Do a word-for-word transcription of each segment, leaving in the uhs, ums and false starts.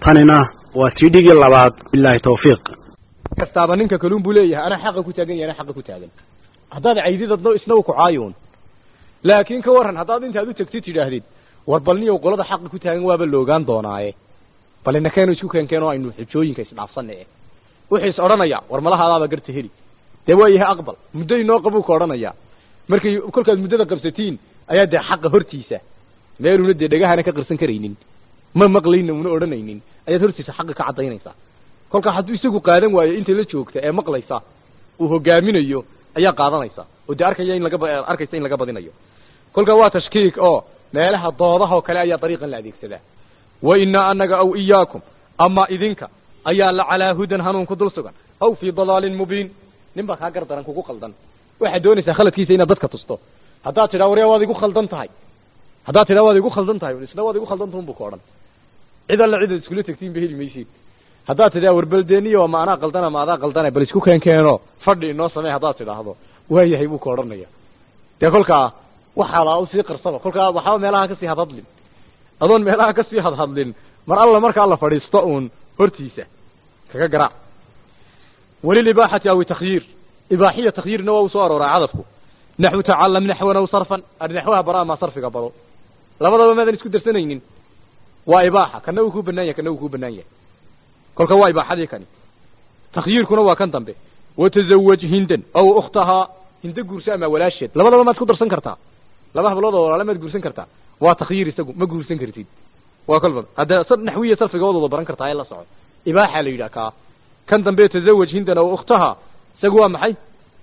tanina waa sidigi labaad billahi tawfiiq kastaaba ninka kaluun buu leeyahay ana xaq ku taagan yahay xaq ku taagan haddaad caydidadno isna ku caayuun laakiin ka waran haddaad intaad u tagtid tidhaahdid war balniyo qolada xaq ku taagan waaba loogaan doonaaye bal inakeenu isku keenkeeno aynu xujooyinka isdhaafsanay wixii is oranaya war malahaadaaba garta heli dee waa yahay aqbal muddo inoo qabu ka oranaya markii kolkaad muddada qabsatiin ayaa dee xaq hortiisa meeluna dee dhagahana ka qirsan kareynin ma maqlayna una oranaynin ayaad hortiisa xaq ka cadaynaysa kolka hadduu isagu qaadan waayo inta la joogta ee maqlaysa uu hogaaminayo ayaa qaadanaysa oo dee arkaya in laga arkaysa in laga badinayo kolka waa tashkiik oo meelaha doodaha oo kale ayaa dariiqan la adeegsadaa wa inna annaga aw iyaakum ama idinka ayaa la calaa hudan hanuun ku dul sugan aw fii dalaalin mubiin nin baa kaa gardaran kugu qaldan waxaad doonaysaa khaladkiisa inaad dadka tusto haddaad tidhaa waryaa waad igu khaldan tahay haddaad tidhaa waad igu khaldan tahay isna waad igu khaldan tuhun buu ka odhan cid alla cidaad iskula tegtiin ba heli maysid haddaad tidhaa warbaldeeniyo ma anaa qaldana ma adaa qaldana bal isku keen keeno fadhi inoo samee haddaad tidhaahdo waa yahay buu ka odhanaya dee kolkaa waxaa laa usii qarsaba kolkaa waxba meelaha kasii hadhadlin adoon meelaha kasii hadhadlin mar alla markaa la fadhiisto uun hortiisa kaga garaac walilibaaxati aw takhyiir ibaaxiya takhyiirna waa u soo arooraa cadafku naxwu tacalam naxwan aw sarfan naxwaha baraa ma sarfiga baro labadaba maadan isku darsanaynin waa ibaaxa kana uu ku banaan yahay kana uu ku banaan yahay kolka waa ibaaxadii kani takhyiirkuna waa kan dambe watazawaj hindan aw ukhtaha hinda guursa ama walaasheed labadaba maad ku darsan kartaa laba hablood oo walaal maad guursan kartaa waa takhyiir isagu ma guursan kartid waa kalba hada sad naxwiya sarfiga wada baran kartaa ay la soco ibaaxa la yiraahdo ka kan dambe tazawaj hindan aw ukhtaha isagu waa maxay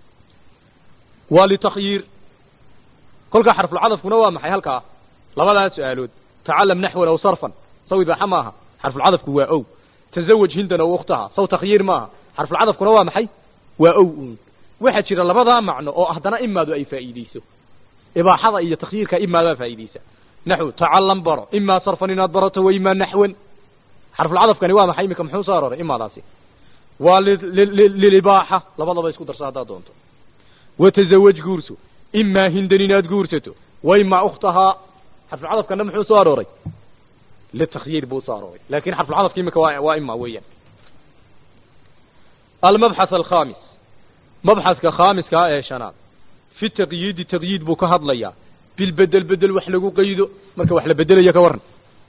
waa li takhyiir kolka xarf al-cadaf kuna waa maxay halka labadaas su'aalood tacalam naxwan aw sarfan saw ibaaxa maaha xarf al-cadaf waa aw tazawaj hindan aw ukhtaha saw takhyiir maaha xarf al-cadaf kuna waa maxay waa aw waxa jira labada macno oo haddana imaadu ay faa'iideyso ibaaxada iyo takhyiirka imaada faa'iideysa naxwu tacalam baro imma sarfan inaad barato wa imma naxwan xarf al-cadaf kani waa maxay imika muxuu soo aroray imaadaasi waa lilibaaxa labadaba isku darso haddaad doonto watazawaj guurso imma hindan inaad guursato wa imma ukhtaha xarf al-cadaf kana muxuu soo aroray للتخيير بو صاروي لكن حرف العطف كيما وإما ويا المبحث الخامس مبحث كخامس كايشانات في التقييد التقييد بو كهضليا بالبدل بدل وحلقو قيدو مركا وحلا بدل يا كورن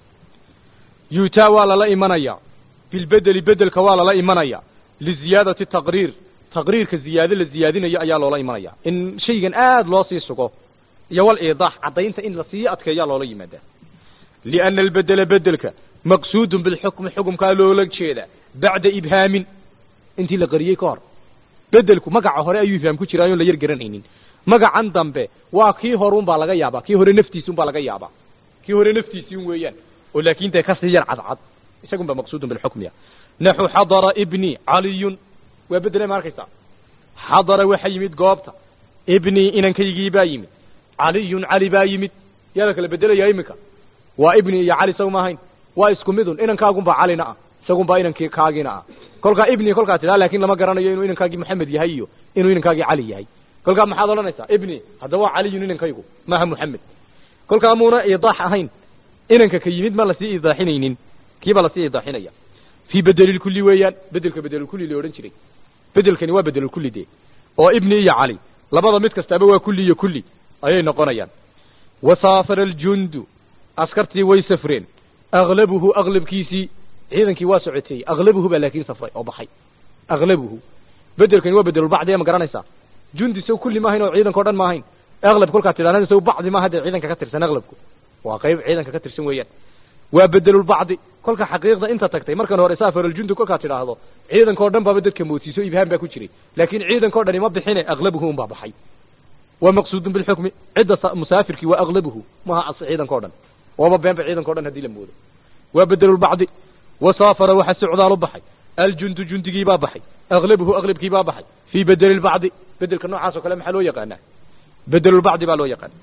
يتاوى لا إيمانيا بالبدل بدل كوالا لا إيمانيا لزيادة التقرير تقرير كزيادة للزيادين يا يا لا إيمانيا إن شيء آد لا سيسقو يوال إيضاح عطينت إن لسيئتك يا لا يمدا لأن البدل بدلك مقصود بالحكم حكم قالوا لك شيء بعد إبهام انت لقريه كار بدلك مقع هوري أيو يفهم كو جرايون لا يرغرانين مقع عن دنبه waa kii horun baa laga yaabaa kii hore naftiisun baa laga yaabaa kii hore naftiisun weeyaan ولكن انت كسير عضعض يسقون بمقصود بالحكم يا نحو حضر ابني علي وبدل ما ركيسا حضر وحيمد قابتا ابني إنن كيجي بايمد علي علي بايمد يا لك البدل يا إمك وابني يا علي سو ما هين واسكم مدن إنن كاغون با علينا سقون با إنن كاغينا كلك ابني كلك تلا لكن لما قرنا إنه إنن كاغي محمد يهيو إنه إنن كاغي علي يهي كلك ما حاضر نيسا ابني هذا هو علي إنن كايغو ما هم محمد كلك أمونا إيضاح هين إنك كيمد ما لسي إيضاحينين كيف لسي إيضاحينيا في بدل الكل ويان بدل كبدل الكل اللي ورنشري بدل كان وبدل الكل دي أو ابني يا علي لبضا متكستابوا كل يكل أي نقنيان وسافر الجند أسكرتي ويسفرين أغلبه أغلب كيسي إذن كي واسعتي أغلبه بلكن سفري أو بحي أغلبه بدل كان وبدل البعض يا مقرانيسا جند سو كل ما هين عيدا كردان ما هين أغلب كل كاتلان سو بعض ما هذا عيدا ككتر سن أغلبكم وقيب عيدا ككتر سن ويان وبدل البعض كل حقيقة أنت تكتي مركن هو سافر الجند كل كاتل هذا عيدا كردان ببدل كموتي سو إبهام بكوشري لكن عيدا كردان ما بحين أغلبه هم بحي ومقصود بالحكم عدة مسافر كي وأغلبه ما أصل عيدا كردان وما بين عيدا كردان هدي لموده وبدل البعض وسافر وحس عضال بحي الجند جند كي بحي أغلبه أغلب كي بحي في بدل البعض بدل كنوع عاصو كلام حلو يقانا بدل البعض بالو يقان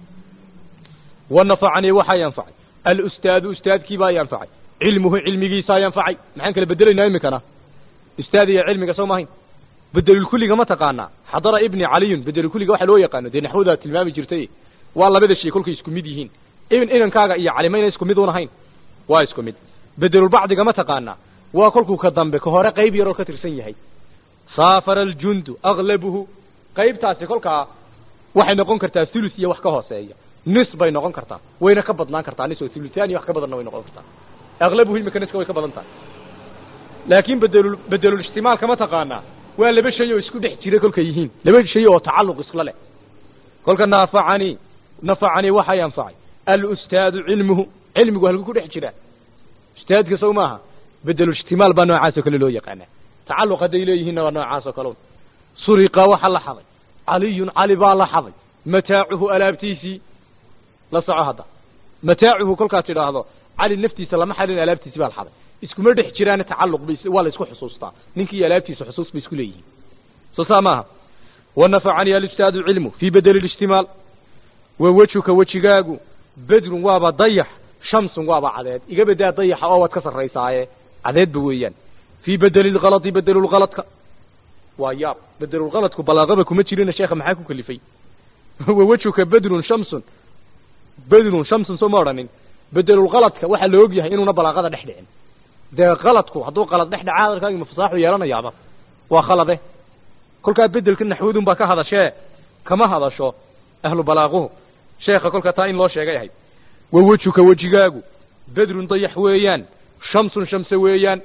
والنفعني وحا ينفعي الأستاذ أستاذ كي با ينفعي علمه علمي سا ينفعي maxaan kala bedelayna imikana ustaad iyo cilmiga soo maahin bedel kulliga ma taqaana hadara ibni ali bedel kulliga waxa loo yaqaan de naxwada tilmaami jirtay waa labada shay kulkii isku mid yihiin ibn inankaaga iyo calimayna isku mid wanahayn waa isku mid bedelulbacdiga ma taqaanaa waa kolkuu ka dambe ka hore qayb yaroo ka tirsan yahay saafara aljundu aglabuhu qaybtaasi kolkaa waxay noqon kartaa thuluth iyo wax ka hooseeya nis bay noqon kartaa wayna ka badnaan kartaa nis oo thuluthaan iyo wax ka badanna way noqon kartaa aglabuhu imika niska way ka badan tahay laakiin bedelul bedelul ijtimaalka ma taqaanaa waa laba shay oo isku dhex jira kolka yihiin laba shay oo tacalluq isla leh kolka naafacani nafacani waxa yanfacay al-ustaadu cilmuhu cilmigu halku ku dhex jira ustaadka soo maaha bedelul ijtimaal baa noocaas oo kale loo yaqaan tacalluq haday leeyihiin waa noocaas oo kale suriqa waxa la xaday caliyun cali baa la xaday mataacuhu alaabtiisii la soco hada mataacuhu kolka tiraahdo cali naftiisa lama xalin alaabtiisii baa la xaday iskuma dhex jiraan tacalluq bis wala isku xusuustaa ninkii alaabtiisa xusuus bay isku leeyihiin soo saamaha ونفعني الاستاذ علمه في بدل الاجتمال ووجهك وجهاغو بدر وابا ضيح شمس وابا عدد إيقا بدا ضيح أو كسر ريساية عدد بويا في بدل الغلط بدل الغلط وياب بدل الغلط بلاغبك ومتشرين الشيخ محاكو كلفي ووجهك بدر شمس بدر شمس سمارن بدل الغلط وحا لو اوغ yahay inuu balaaqada dhexdhicin de qaladku haduu qalad dhex dhacaad kaaga mafsaaxu yeelanayaaba waa khalade kolka bedelka naxwudun ba ka hadashee kama hadasho ahlu balaaquhu sheekha kolka taa in loo sheegay yahay wawajuka wajigaagu badrun dayax weeyaan shamsun shamsa weeyaan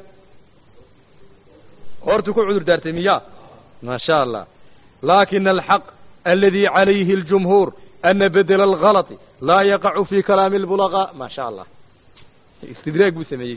hortu ku cudur daartay miya ma sha Allah laakin alhaq alladhi alayhi aljumhur أن بدل الغلط لا يقع في كلام البلغاء ما شاء الله استدراك بسميه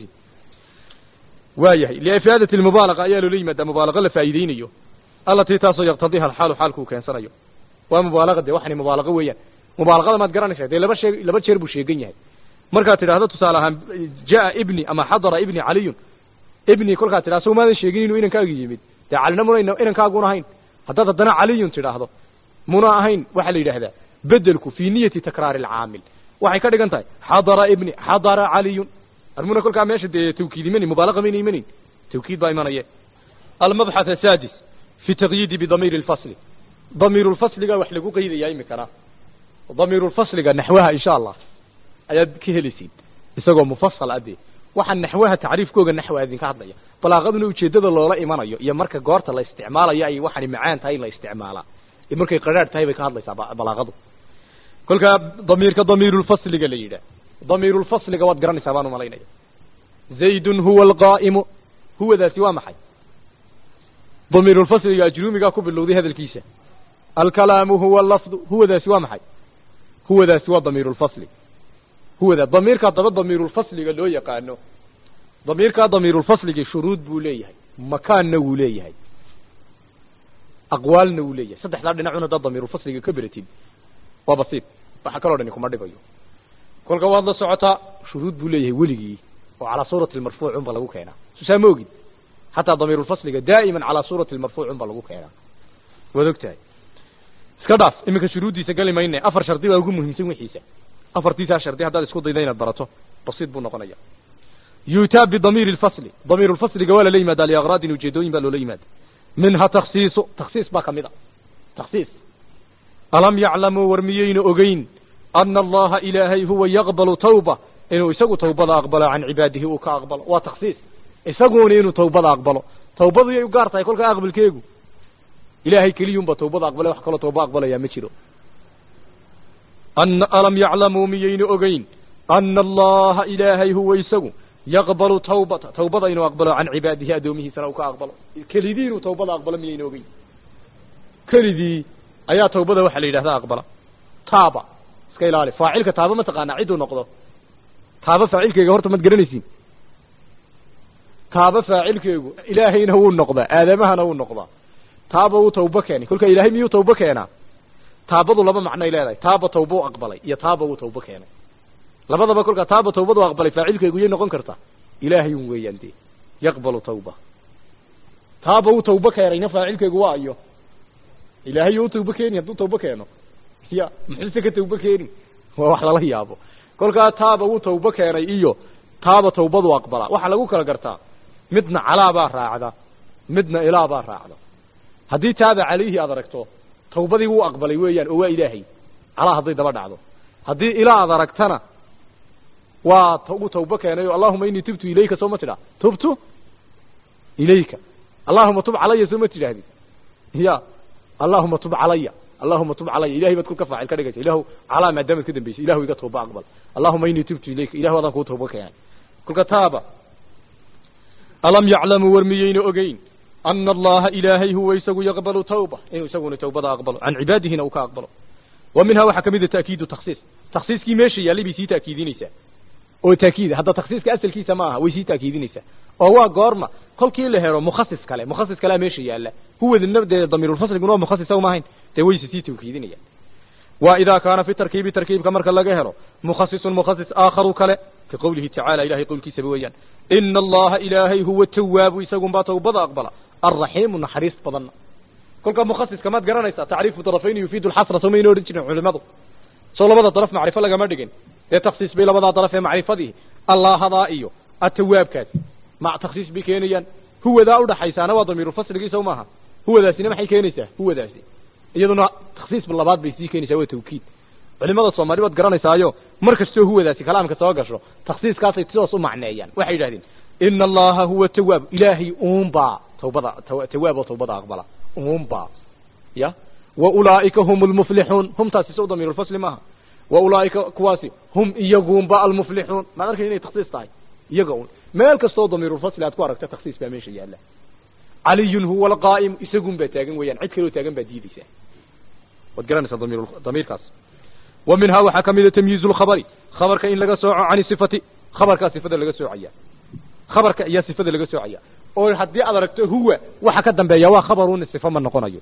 وايه لإفادة المبالغة أيالو لي مدى مبالغة لفايدين ايو التي تاسو يقتضيها الحال حالكو كان سنيو ومبالغة دي وحني مبالغة ويا مبالغة ما تقراني شيء دي لبا تشربو شيئين يهي مركات تلاهدة تسالها جاء ابني أما حضر ابني علي ابني كل كات تلاسو ماذا شيئين وإنن كاقي يميد تعالنا منا إنن كاقونا هين حتى تدنا علي تلاهدة منا هين وحلي لهذا بدلك في نية تكرار العامل waxay ka dhigan tahay hadara ibni hadara ali armuna kulka meesha de tawkiid mani mubalaغه mani mani tawkiid baa imanaya المبحث السادس في تقييد بضمير الفصل ضمير الفصل ga wax lagu qeydiyay imikana ضمير الفصل ga نحوها إن شاء الله ayad ka helisiin isagoo mufassal adi waxa نحوها tacriifkooga نحو adin ka hadlaya balaaqaduna ujeedada loola imanayo iyo marka goorta la isticmaalayo ay waxani macaan tahay la isticmaala markay qaraar tahay bay ka hadlaysaa balaaqadu kolka ضميرك ضمير الفصل قال لي ضمير الفصل قواد قراني سابانو مالينا زيد هو القائم هو ذا سوا محي ضمير الفصل يا جرومي قاكو باللوذي هذا الكيسة الكلام هو اللفظ هو ذا سوا محي هو ذا سوا ضمير الفصل هو ذا ضميرك ضبط ضمير الفصل قال له يقانو ضميرك ضمير الفصل شروط بوليه مكان نوليه أقوال نوليه صدح لابد نعونا ضد ضمير الفصل كبرتين وبسيط waxa kala dhani kuma dhigayo kolka waad la socotaa shuruud buu leeyahay weligii oo ala suurati marfuuc un ba lagu keenaa susamoogid hatta damiir fasliga daa'iman ala suurati marfuuc un ba lagu keenaa wadogtahay iska dhaaf imika shuruudiisa galimayna afar shardi baa ugu muhiimsan wixiisa afartiisa shardi hadda isku dayday inaad barato basiid buu noqonaya yutab bi damiir al-fasl damiir al-fasl wala leeymaad al aghrad ujeedooyin baa loo leeymaad minha takhsiis takhsiis baa kamida takhsiis ألم يعلموا ورميين أغين أن الله إلهي هو يقبل توبة إنه يسقوا توبة أقبل عن عباده وكأقبل وتخصيص يسقون إنه توبة أقبل توبة يقارتا يقول كأقبل كيغو إلهي كليوم بتوبة أقبل وحكال توبة أقبل يا مشيرو أن ألم يعلموا ميين أغين أن الله إلهي هو يسقوا يقبل توبة توبة إنه أقبل عن عباده أدومه سنة وكأقبل كليدين توبة أقبل ميين أغين كليدي ayaa toobada waxa la yiraahdaa aqbala taaba iska ilaali faa'ilka taaba ma taqaana cid uu noqdo taaba faa'ilkeega horta mad garanaysiin taaba faa'ilkeegu ilaahayna uu noqda aadamahana uu noqda taaba uu tooba keenay kulka ilaahay miyuu tooba keenaa taabadu laba macno ay leedahay taaba toobo aqbalay iyo taaba uu tooba keenay labadaba kulka taaba toobadu aqbalay faa'ilkeegu yey noqon karta ilaahay uu weeyandii yaqbalu tooba taaba uu tooba keenayna faa'ilkeegu waa ayo ilaahay uu tooba keenay haduu tooba keeno ya maxay ka tooba keenay waa wax la yaabo kolka taaba uu tooba keenay iyo taaba toobadu aqbala waxa lagu kala gartaa midna calaaba raacda midna ilaaba raacda hadii taaba calayhi aad aragto toobadii uu aqbalay weeyaan oo waa ilaahay ala haday daba dhacdo hadii ilaa aad aragtana waa ugu tawba keenay allahumma inni tubtu ilayka soo ma tira tubtu ilayka allahumma tub alayya soo ma tiraahdi ya allahumma tub alayya اللهم تب علي إلهي بتكون كفاعل كذا إله على ما دامت كده بيس إله يقطع بأقبل اللهم إني تبت إليك إله هذا كوته بك يعني كل كتابة ألم يعلم ورميين أجين أن الله إلهي هو يسوي يقبل توبة إنه يسوون توبة أقبل عن عباده نوك أقبل ومنها وحكم إذا تأكيد وتخصيص تخصيص كي ماشي يلي بيسي تأكيد نساء أو تأكيد هذا تخصيص كأسل كي سماها ويسي تأكيد نساء هو قارمة كل كي اللي هو مخصص كلام مخصص كلام ماشي يلا هو النبض ضمير الفصل يقولون مخصص أو ما هين تويس سيتي وكيدينيا وإذا كان في التركيب تركيب كما قال لجهره مخصص مخصص آخر كلا كقوله تعالى إلهي يقول كي سبويا إن الله إلهي هو التواب ويسقون باته بضع أقبله الرحيم والنحريس بضنا كل كم مخصص كما تقرأنا تعريف طرفين يفيد الحصر ثم ينورجنا علماء صلى الله طرف معرفة لك مردقين تخصيص بلا بضع طرف معرفته الله هذا إيو التواب كات مع تخصيص بكينيا هو ذا أوضح حيسانا وضمير الفصل قيسا وماها هو ذا سينما حي كينيسا هو ذا سي iyaduna takhsiis bilabaad bay sii keenaysaa waa tawkiid culimada Soomaaliyeed wad garanaysaa markasta huwa daasi kalaamka soo gasho takhsiiskaas ay toos u macneeyaan waxay yiraahdeen inna allaha huwa tawwab ilaahi umba tawbada tawwab tawbada aqbala umba ya wa ulaika humul muflihun hum taasisoo damir al-fasl maaha wa ulaika kuwaasi hum iyagumba al-muflihun ma arkin inay takhsiis tahay iyagoon meel kasto damir al-fasl aad ku aragta takhsiis baa meesha yaala علي هو القائم يسقون بتاجن ويان عد كيلو تاجن بديديسه وتقرأنا ضمير ضمير كاس ومنها وحكم إذا تمييز الخبر خبر كإن لقى سوء عن صفته خبر كصفة لقى سوء عيا خبر كأي صفة لقى سوء عيا أو حد أدركته هو وحكدم بيا خبرون الصفة من نقنيه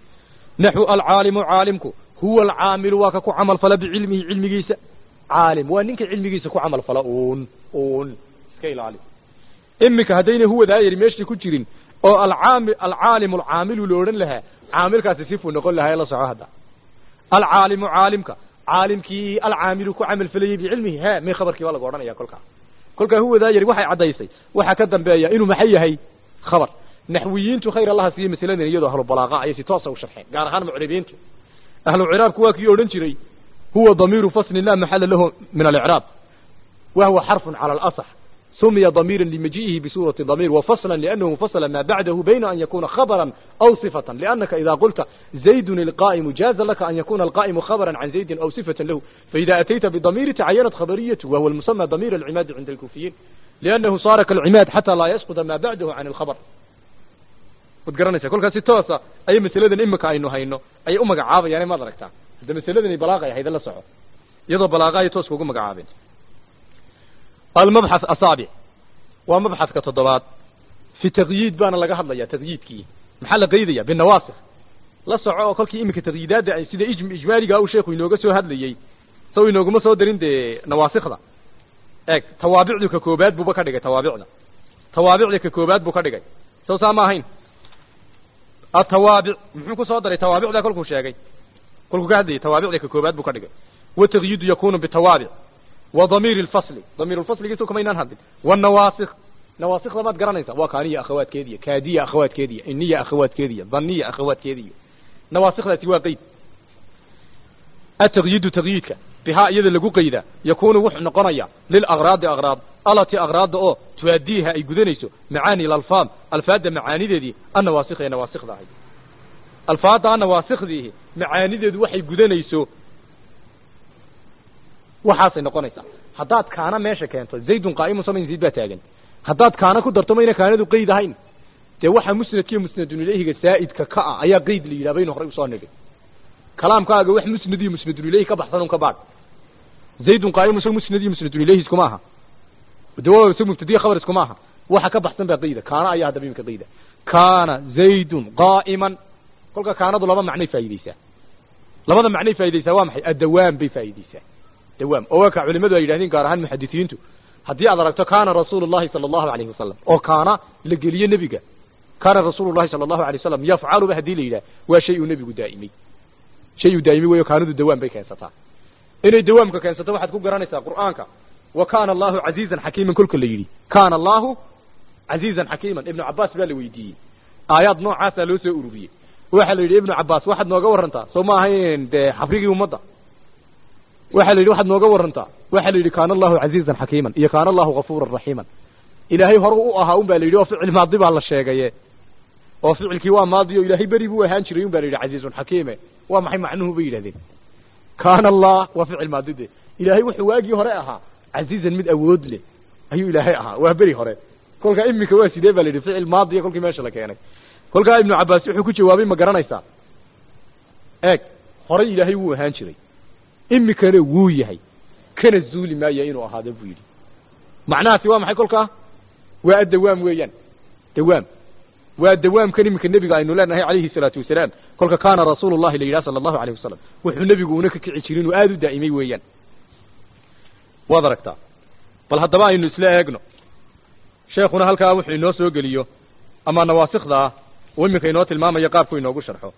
نحو العالم عالمك هو العامل وككو عمل فلا بعلمه علم جيس عالم وانك علم جيس كو عمل فلا أون أون سكيل عالم إمك هدين هو داير ماشي كتيرين أو العامل العالم العامل لورن لها عامل كاسيف ونقول لها يلا صعه هذا العالم عالمك عالمك العامل كعمل فلي بعلمه ها ما خبرك ولا قرنا يا كلك كلك هو ذا يري وحي عديسي وحا كدنبيا انه maxay yahay khabar nahwiyiintu khayr Allah siiyay misalan iyadoo ahlu balaaqa ay si toos u sharxeen gaar ahaan mucrabiintu ahlu i'raab kuwa kii oran jiray huwa damiru fasl la mahalla lahu min al-i'raab wa huwa harf ala al-asah سمي ضميرا لمجيئه بصورة ضمير وفصلا لأنه مفصل ما بعده بين أن يكون خبرا أو صفة لأنك إذا قلت زيد القائم جاز لك أن يكون القائم خبرا عن زيد أو صفة له فإذا أتيت بضمير تعينت خبريته وهو المسمى ضمير العماد عند الكوفيين لأنه صار كالعماد حتى لا يسقط ما بعده عن الخبر وتقرني كل كاسي توسع أي مثل إمك إنه هينه أي أمك عابي يعني ما دركتها هذا مثل بلاغة هذا لا صعب يضرب بلاغة يتوسع وأمك عابي المبحث أصابع ومبحث كتضباط في تغييد بان لغا هدليا تغييد كي محل قيديا بالنواسخ لا سوو كلكي امك تغييدات اي سيده اجمالي او شيخ inooga soo hadlayay soo inooguma soo darin de nawaasikhda eeg tawaabicdu ka koobaad buu ka dhigay tawaabicda tawaabicda ka koobaad buu ka dhigay soo saamahayn atawaabic muxuu ku soo daray tawaabicda kulku sheegay kulku ka hadlayay tawaabicda ka koobaad buu ka dhigay wa tagyiid yakunu bitawaabic وضمير الفصل ضمير الفصل جيتو كما ينهض والنواسخ نواسخ ما تقرنيسا وكانيه اخوات كيديه كاديه اخوات كيديه انيه اخوات كيديه ظنيه اخوات كيديه نواسخ ذاتي واقيد التغييد تغييدك بها يد لغو قيدا يكون وح نقنيا للاغراض اغراض التي اغراض او تؤديها اي غدنيسو معاني الالفاظ الفاده معانيدي النواسخ هي نواسخ ذا الفاظ النواسخ معانيدي waxay gudanayso waxaasay noqonaysaa hadaad kaana meesha keento zaydun qaa'im samayn zayd ba taagan hadaad kaana ku darto mayna kaanadu qeyd ahayn te waxa musnadkiyo musnadun ilayhiga saa'idka ka ah ayaa qeyd la yiraahdo in hore u soo nigay kalaamkaaga wax musnadiyo musnadun ilayhi ka baxsan un ka baad zaydun qaa'im soo musnadiyo musnadun ilayhi iskuma aha dawo soo mubtadiya khabar iskuma aha waxa ka baxsan baa qeyda kaana ayaa hadaba imka qeyda kaana zaydun qaa'iman kolka kaanadu laba macnay faa'iideysaa labada macnay faa'iideysaa waa maxay adawaan bay faa'iideysaa دوام او ka culimadu ay yiraahdeen gaar ahaan muhaddisiintu hadii aad aragto kaana rasuulullaahi sallallahu alayhi wasallam oo kaana la geliyo nabiga kaana rasuulullaahi sallallahu alayhi wasallam yafcalu hadii la yiraahdo waa shay uu nabigu daa'imay shay uu daa'imay way kaanadu dawaam bay keensataa inay dawaamka keensato waxaad ku garanaysaa quraanka wa kaana allahu azizan hakiiman kulka la yiri kaana allahu azizan hakiiman ibn abbas baa la weydiiyay aayad noocaas loo soo ururiyay waxa la yiri ibn abbas waxaad nooga warantaa soo ma ahayn de xafrigii ummadda waxa la yidhi waxaad nooga warantaa waxa la yidhi kaana allahu casiizan xakiiman iyo kaana allahu ghafuuran raxiiman ilaahay hore u ahaa un baa la yidhi oo ficil maadi baa la sheegaye oo ficilkii waa maadi oo ilaahay beri buu ahaan jiray un baa la yidhi casiizun xakiime waa maxay macnuhu bay yidhahdeen kaana allah waa ficil maadide ilaahay wuxuu waagii hore ahaa casiizan mid awood leh ayuu ilaahay ahaa waa beri hore kolkaa iminka waa sidee baa la yidhi ficil maadiya kolkii meesha la keenay kolkaa ibnu cabbaas wuxuu ku jawaabay ma garanaysaa eeg horay ilaahay wuu ahaan jiray imikana wuu yahay kana zuuli maaya inuu ahaado buu yidhi macnahaasi waa maxay kolkaa waa dawaam weeyaan dawaam waa dawaamkan iminka nebiga aynu leenahay calayhi salaatu wasalaam kolka kaana rasuulu llahi la yidhaha sala allahu alayh wasalam wuxuu nebigu una ka kici jirin oo aada u daa'imay weeyaan waad aragtaa bal haddaba aynu isla eegno sheekuna halkaa wuxuu inoo soo geliyo ama nawaasikda ah oo iminka inoo tilmaamayo qaabku inoogu sharxo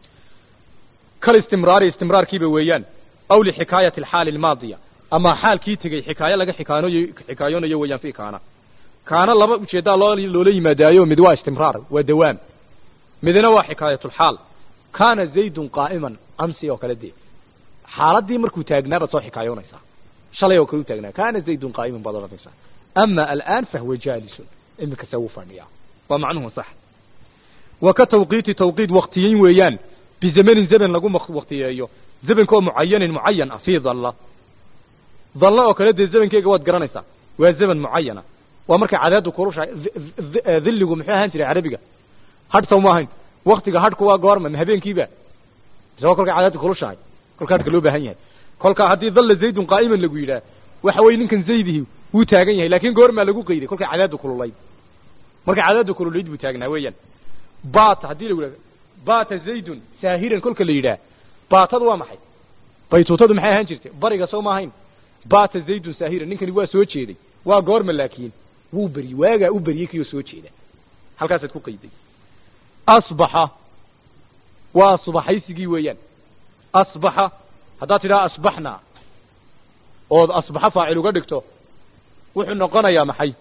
kal istimraari istimraarkiiba weeyaan aw lixikaayati alxaali almaadiya ama xaalkii tegey xikaayo laga xikaayoonayo xikaayoonayo weeyaan fi kaana kaana laba ujeedaa loo loola yimaadaayo mid waa istimraar waa dawaam midna waa xikaayatulxaal kaana zaydun qaa'iman amsi oo kale dee xaaladii markuu taagnaa baad soo xikaayoonaysaa shalay oo kale u taagnaa kaana zaydun qaa'iman baad odhanaysaa ama al'aan fahuwa jaalisun iminka se wuu fadhiyaa waa macnuhu sax wa ka tawqiiti tawqiid waktiyeyn weeyaan bizamanin zaman lagu waktiyeeyo zamanka oo mucayanin mucayan ah fii dalla dalla oo kale dee zamankeyga waad garanaysaa waa zaman mucayana waa markay cadaadu kulushahay dhilligu muxuu ahaan jiray carabiga hadh saw ma ahayn waktiga hadhku waa goorma ma habeenkiiba isagoo kolkay cadaadu kulushahay kolka hadhka loo baahan yahay kolka haddii dalla zaydun qaa'iman lagu yidhaah waxa weye ninkan zaydihi wuu taagan yahay laakiin goormaa lagu qeyday kolkay cadaadu kululayd markay cadaadu kululayd buu taagnaa weeyaan baata haddii lagu yidhahdo baata zaydun saahiran kolka la yidhaah baatadu waa maxay baytuutadu maxay ahaan jirtay bariga soo ma ahayn baata zaydun saahiran ninkani waa soo jeeday waa goorma laakiin wuu beri waagaa u beriyey kiyoo soo jeeda halkaasaad ku qayday asbaxa waa subaxaysigii weeyaan asbaxa haddaad tidhaha asbaxna ood asbaxa faacil uga dhigto wuxuu noqonayaa maxay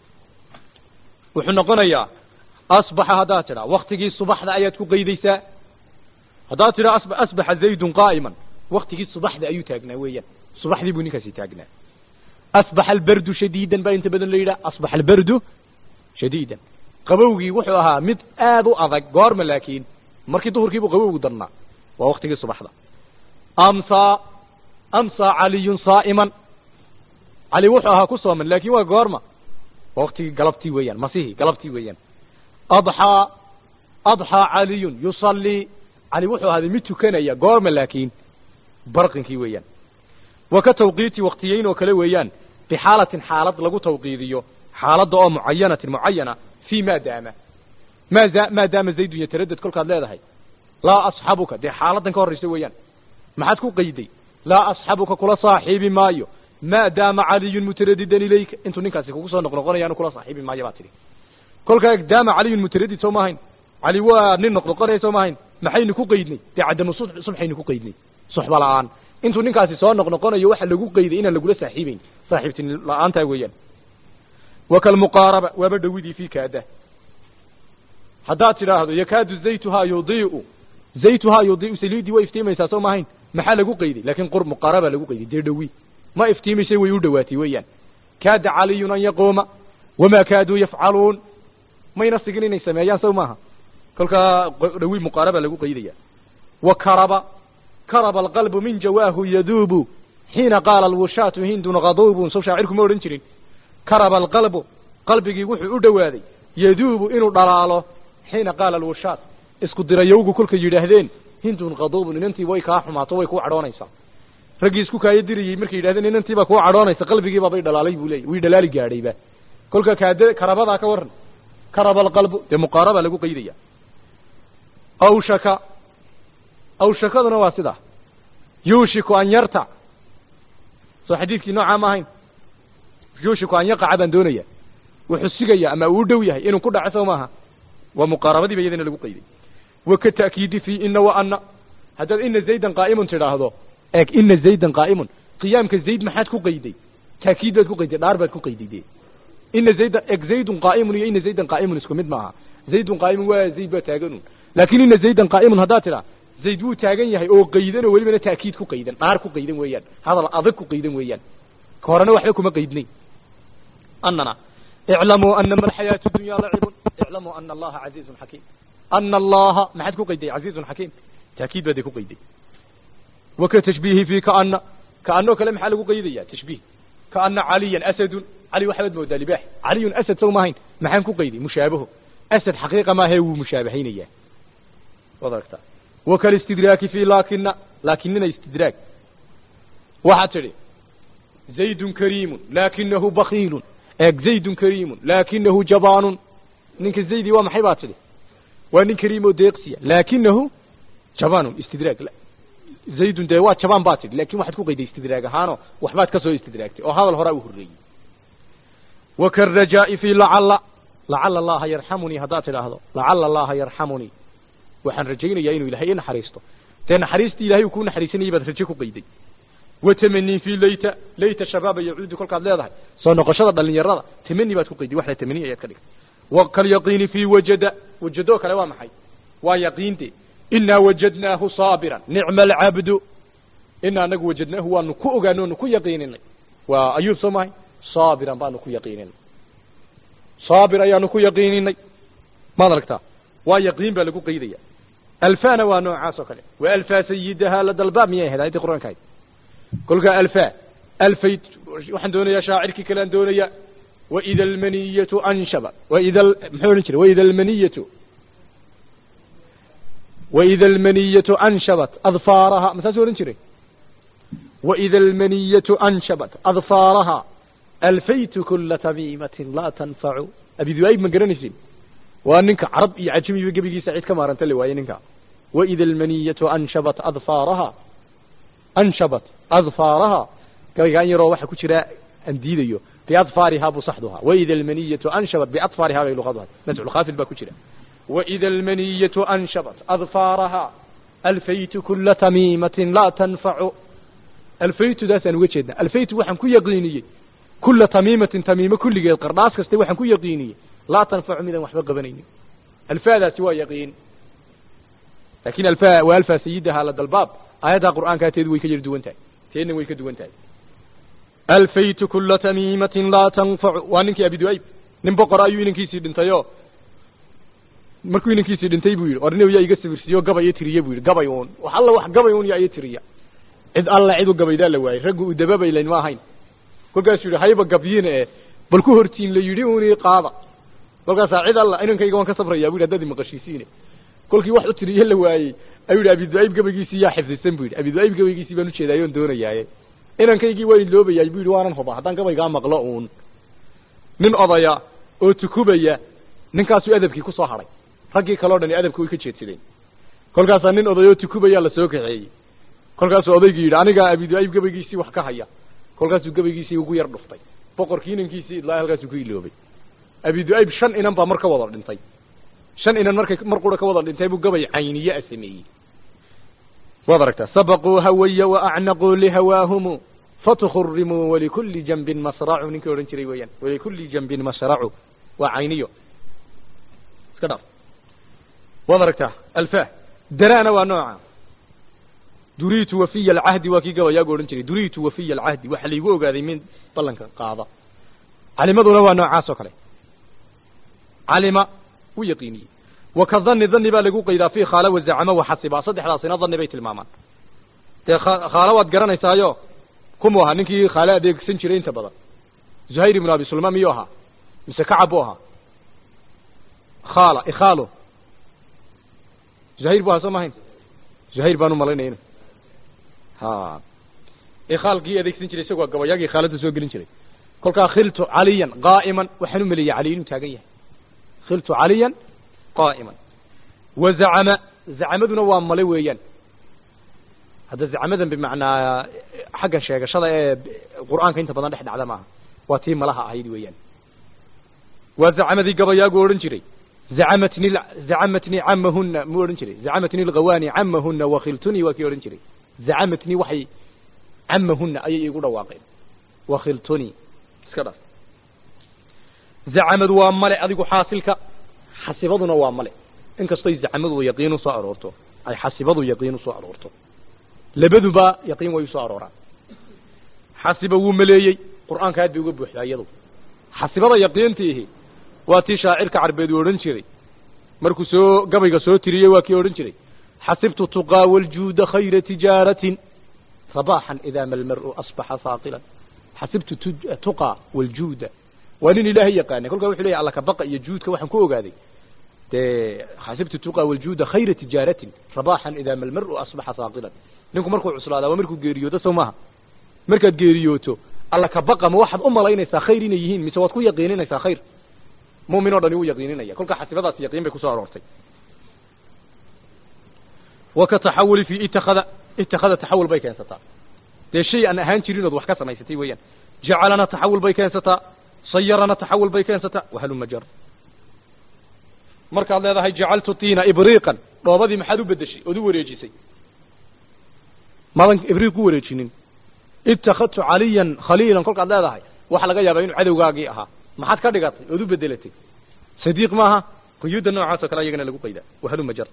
wuxuu noqonayaa asbaxa haddaad tidhaha waktigii subaxda ayaad ku qaydaysaa haddaad tidhaha asba asbaxa zaydun qaa'iman waktigii subaxda ayuu taagnaa weeyaan subaxdii buu ninkaasi taagnaa asbaxa albardu shadiidan baa inta badan la yidhaha asbaxa albardu shadiidan qabowgii wuxuu ahaa mid aad u adag goorma laakiin markii duhurkiibuu qabowgu darnaa waa waktigii subaxda amsaa amsaa caliyun saa'iman cali wuxuu ahaa ku sooman laakiin waa goorma waa waktigii galabtii weeyaan masihii galabtii weeyaan adxaa adxaa caliyun yusallii cali wuxuu ahaaday mid tukanaya goorma laakiin barqinkii weeyaan wa ka tawqiiti waktiyeyn oo kale weeyaan bixaalatin xaalad lagu tawqiidiyo xaaladda oo mucayanatin mucayana fii maa daama maa maadaama zaydun yataradad kolkaad leedahay laa asxabuka dee xaaladdan ka horraysa weeyaan maxaad ku qayday laa asxabuka kula saaxiibi maayo maadaama caliyun mutaradidan ilayka intuu ninkaasi kugu soo noqnoqonayaanu kula saaxiibi maayo baa tidhi kolkaa daama caliyun mutaradid soo ma ahayn cali waa nin noqnoqonaya soo ma ahayn maxaynu ku qaydnay dee caddamu subxaynu ku qaydnay suxba la'aan intuu ninkaasi soo noqnoqonayo waxa lagu qayday inaan lagula saaxiibayn saaxiibtin la'aantaa weeyaan wa kalmuqaaraba waaba dhowidii fii kaada haddaad tidhaahdo yakaadu zaytuhaa yudii'u zaytuhaa yudii'u saliiddii way iftiimaysaa soo ma ahayn maxaa lagu qayday laakiin qur muqaaraba lagu qayday dee dhowi ma iftiimaysay way u dhowaatay weeyaan kaada caliyun an yaquuma wamaa kaaduu yafcaluun mayna sigin inay sameeyaan sow maaha kolkaa dhawi muqaaraba lagu qaydaya wa karaba karaba alqalbu min jawaahu yaduubu xiina qaala alwushaatu hindun qaduubun sow shaacirku ma odhan jirin karaba alqalbu qalbigii wuxuu u dhowaaday yaduubu inuu dhalaalo xiina qaala alwushaat isku dirayowgu kolkay yidhaahdeen hindun qaduubun inantii way kaa xumaato way kuu cadhoonaysaa raggii isku kaayo diriyey markay yidhahdeen inantii baa kuu cadhoonaysa qalbigiiba bay dhalaalay buu leeyay way dhalaali gaadhayba kolka kaade karabadaa ka warran karaba alqalbu dee muqaaraba lagu qaydaya awshaka awshakaduna waa sidaa yuushiku an yarta soo xadiidkii noocaa ma ahayn yuushiku an yaqaca baan doonaya wuxuu sigaya ama uu u dhow yahay inuu ku dhaco soo maaha waa muqaarabadii ba iyadana lagu qayday wa ka ta'kiidi fii ina wa ana haddaad ina zaydan qaa'imun tidhaahdo eeg ina zaydan qaa'imun qiyaamka zayd maxaad ku qayday taakiid baad ku qayday dhaar baad ku qayday dee ina zaydan eeg zaydun qaa'imun iyo ina zaydan qaa'imun isku mid maaha zaydun qaa'imun waa zayd baa taaganun laakiin ina zaydan qaa'imun haddaad tidhaa zayd wuu taagan yahay oo qaydan oo welibana taakiid ku qaydan dhaar ku qaydan weeyaan hadal adag ku qaydan weeyaan ka horena waxba kuma qaydnay annana اعلموا أنما الحياة الدنيا لعب اعلموا أن الله عزيز حكيم أن الله ما حد كو قيدي عزيز حكيم تأكيد بدي كو قيدي وكتشبيه في كأن كأنه كلام حاله كو قيدي تشبيه كأن عليا أسد علي وحمد مودة لباح علي أسد سو ما هين ما حين كو قيدي مشابهه أسد حقيقة ما هي مشابهين إياه وضركتا وكالاستدراك في لكن لكننا استدراك واحد تري زيد كريم لكنه بخيل زيد كريم لكنه جبان نك زيد وما حيبات له وان كريم ديقسيا لكنه جبان استدراك لا زيد ديوا جبان باتل لكن واحد كو قيد استدراك هانو وحبات كسو استدراكتي او هذا الهراء وهري وكالرجاء في لعل لعل الله يرحمني هدات هذا لعل الله يرحمني وحن رجينا يا انه الهي نحريسته تن حريستي الهي يكون حريسني بد رجي كو قيدي وتمني في ليت ليت الشباب يعود كل قاد لهده سو نقشده دلنيرada تمني baad ku qeydi wax la tamaniyo ayad ka dhigtay wa kal yaqini fi wajada wajado kale waa maxay waa yaqiinti inna wajadnahu sabiran ni'mal 'abdu inna nagu wajadnahu wa nu ku ogaano nu ku yaqiininay waa ayub samay sabiran baan ku yaqiininay sabir ayaan ku yaqiininay ma aragtaa waa yaqiin baa lagu qeydaya alfana waa noocaas oo kale wa alfa sayyidaha la dalba miyaa hadaayada quraanka كل ألفا ألفيت وحن دونيا شاعر كي كلام دونيا وإذا المنية أنشبت وإذا محورنشري وإذا المنية وإذا المنية أنشبت أظفارها مثلا سورنشري وإذا المنية أنشبت أظفارها ألفيت كل تميمة لا تنفع أبي ذؤيب من قرنسين وأنك عرب يعجمي بقبيقي سعيد كما رنت اللي وينك وإذا المنية أنشبت أظفارها أنشبت أظفارها كان يرى واحد كشراء أنديديو بأظفارها بصحدها وإذا المنية أنشبت بأظفارها غير لغضها نزع الخافل باكشراء وإذا المنية أنشبت أظفارها ألفيت كل تميمة لا تنفع ألفيت ذات وجدنا ألفيت وحن كو يقيني كل تميمة تميمة كل جيل قرناس كستي وحن كو يقيني لا تنفع من وحبق بنيني الفاء ذات سوى يقين لكن الفاء والفاء سيدها لدى الباب آيات القرآن كاتيد ويكجر دوانتاي تين ويك دوانتاي ألفيت كل تميمة لا تنفع وانك أبي دويب نبقر أيو إنك يسير دنتايو مركو إنك يسير دنتاي بوير ورنيو يا يقص برسيو قبا يتريا بوير قبا يون وحالله وح قبا يون يا يتريا إذ الله عيدو قبا يدال لواي رقو دبابا إلين ما هين كل قاس يقول هايبا قبيين إيه بلكو هرتين ليريوني قاضا كل قاس عيد الله إنك يقوان كسبر يا بوير هدادي مقشيسيني كل كي واحد تريا لواي أيوة أبي ذؤيب قبيجيسي يا حفظ السنبوي أبي ذؤيب قبيجيسي بنو شيء دايون دونا ياي إن كي يجي وين لوبي يجيبوا دوارن خبا حتى قبيج عم مقلقون من قضايا أو تكوبيا نكاسو أدب كي كصهري رجع كلارني أدب كوي كشيء تدين كل كاس نين قضايا تكوبيا لسوق عي كل كاس قضايا جيد أنا جا أبي ذؤيب قبيجيسي وحكا هيا كل كاس قبيجيسي وقوي رفطي فقر كين كيسي لا يلقى سوقي لوبي أبي ذؤيب شن إنهم بمركب وضر دنتي شن إن المركب مركورة كوضر دنتي بقبي عينية أسمي وضركت سبقوا هوي وأعنقوا لهواهم فتخرموا ولكل جنب مصرع نكورنشري ويان ولكل جنب مصرع وعينيو كذا وضركت الفاه درانا ونوعا دريت وفي العهد وكي قوى يا قورنشري دريت وفي العهد وحليقوا قاذي من طلنك قاضى علم ذو نوعا سوكلي علم ويقيني وكظن ظن بالغو قيدا في خاله وزعمه وحسبا صدح راسنا ظن بيت المامان تي خاله واد غرانيسايو كومو ها نينكي خاله اديغسن جيري انت بدل زهير بن ابي سلمان ميوها مسكعبوها خاله اخالو زهير بو سماهين زهير بانو ملينين ها اخالكي اديغسن جيري سوغا غباياغي خالده سو غلين جيري كلكا خلت عليا قائما وحنو ملي علي انو تاغن yahay خلت عليا قائما وزعم زعمدنا واملي ويان هذا زعمدا بمعنى حق شيغه شدا قرآن كنت بدن دخ دعدا ما واتي ملها اهيد ويان وزعمدي غبيا غورن جيري زعمتني زعمتني عمهن مورن جيري زعمتني الغواني عمهن وخلتني وكيورن جيري زعمتني وحي عمهن اي يغو دواقين وخلتني اسكدا زعمد واملي اديغو حاصلك حسبادنا waa male in kasto ay zaxamadu yaqiin soo aroorto ay xasibadu yaqiin u soo aroorto labaduba yaqiin way u soo arooraan xasiba wuu maleeyey qur'aanka aad bay uga buuxdaa iyadu xasibada yaqiintiihi waa tii shaacirka carbeed uu odhan jiray markuu soo gabayga soo tiriyey waa kii odhan jiray xasibtu tuqaa waljuuda khayra tijaaratin rabaaxan idaa ma almar'u asbaxa saaqilan xasibtu tuqaa waljuuda waa nin ilaahay yaqaanay kolkaa wuxuu leeyahay alla ka baqa iyo juudka waxaan ku ogaaday dee xasibtu tuqaa waljuuda khayra tijaaratin rabaaxan idaa ma almar'u asbaxa saaqilan ninku markuu cuslaadaa waa markuu geeriyoodo sow maaha markaad geeriyooto alla ka baqa ma waxaad u malaynaysaa khayr inay yihiin mise waad ku yaqiininaysaa khayr mu'min oo dhani wuu yaqiininaya kolkaa xasibadaas yaqiin bay ku soo aroortay وكتحول في اتخذ اتخذ تحول باي كانستا ده شيء أن أهان جرين وضوح كسا ميستي ويان جعلنا تحول باي كانستا صيرنا تحول باي كانستا وهل مجر مركا الله هاي جعلت طين إبريقا روابدي محادو بدشي ودو وريجيسي مالن إبريق وريجينين اتخذت عليا خليلا قولك الله هاي وحلقا يابين عدو قاقي أها ما حد كاردقاتي ودو بدلتي صديق ماها قيود النوع عاسا كلا يغنى لقو قيدا وهل مجر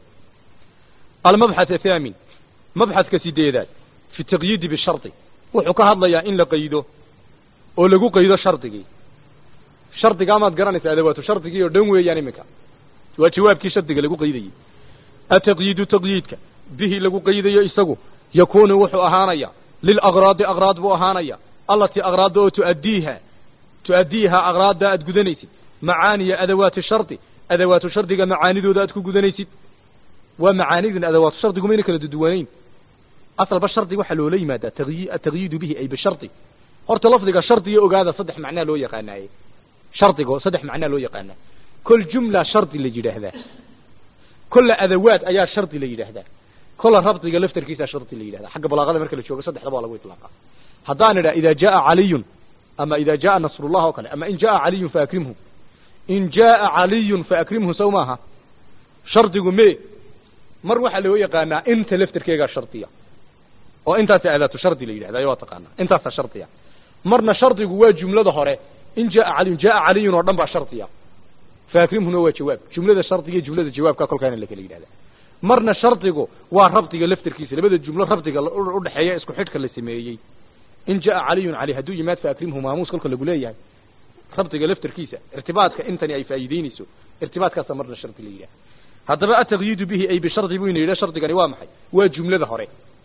المبحث الثامن مبحث كسيديدات في التقييد بالشرط وحكا هضليا إن لقيده ولقو قيده شرطي شرطي قامت قرانة أدوات شرطي ودنوي يعني مكا وجوابك شرطي لقو قيده التقييد تقييدك به لقو قيده يساقو يكون وحو أهانيا للأغراض أغراض وأهانيا التي أغراضه تؤديها تؤديها أغراض دات قدنيسي معاني أدوات الشرط أدوات الشرط معاني دات قدنيسي ومعاني أدوات الشرط قمين كلا دوانين أصل بالشرط وحلو لي ماذا التغييد به أي بالشرط هرت لفظك الشرط يقعد صدح معناه لو يقانا شرطك صدح معناه لو يقانا كل جملة شرط اللي جده هذا كل أدوات أيها شرط اللي جده هذا كل ربط لفتر كيسة شرط اللي جده هذا حق بلاغة مركز شوق صدح لبا لو يطلقها هذا إذا جاء علي أما إذا جاء نصر الله وكذا أما إن جاء علي فأكرمه إن جاء علي فأكرمه سوماها شرط قمي مر waxa loo yaqaanaa inta laftirkeega shartiya oo inta taadatu sharti la yiraahdo ayaa taqaana inta shartiya marna shartigu waa jumlada hore in jaa ali jaa ali oo dhan ba shartiya faakrimhuna waa jawaab jumlada shartiga jumlada jawaabka kolkaan la kala yiraahdo marna shartigu waa rabtiga laftirkiisa labada jumlo rabtiga u dhaxeeya isku xidhka la sameeyay in jaa ali ali haduu yimaad faakrimhu maamuus kolka lagu leeyahay rabtiga laftirkiisa irtibaadka intani ay faa'iideynayso irtibaadkaas marna sharti la yiraahdo هذا التقييد به أي بشرط بين إلى شرط قال وامحي وجملة هوري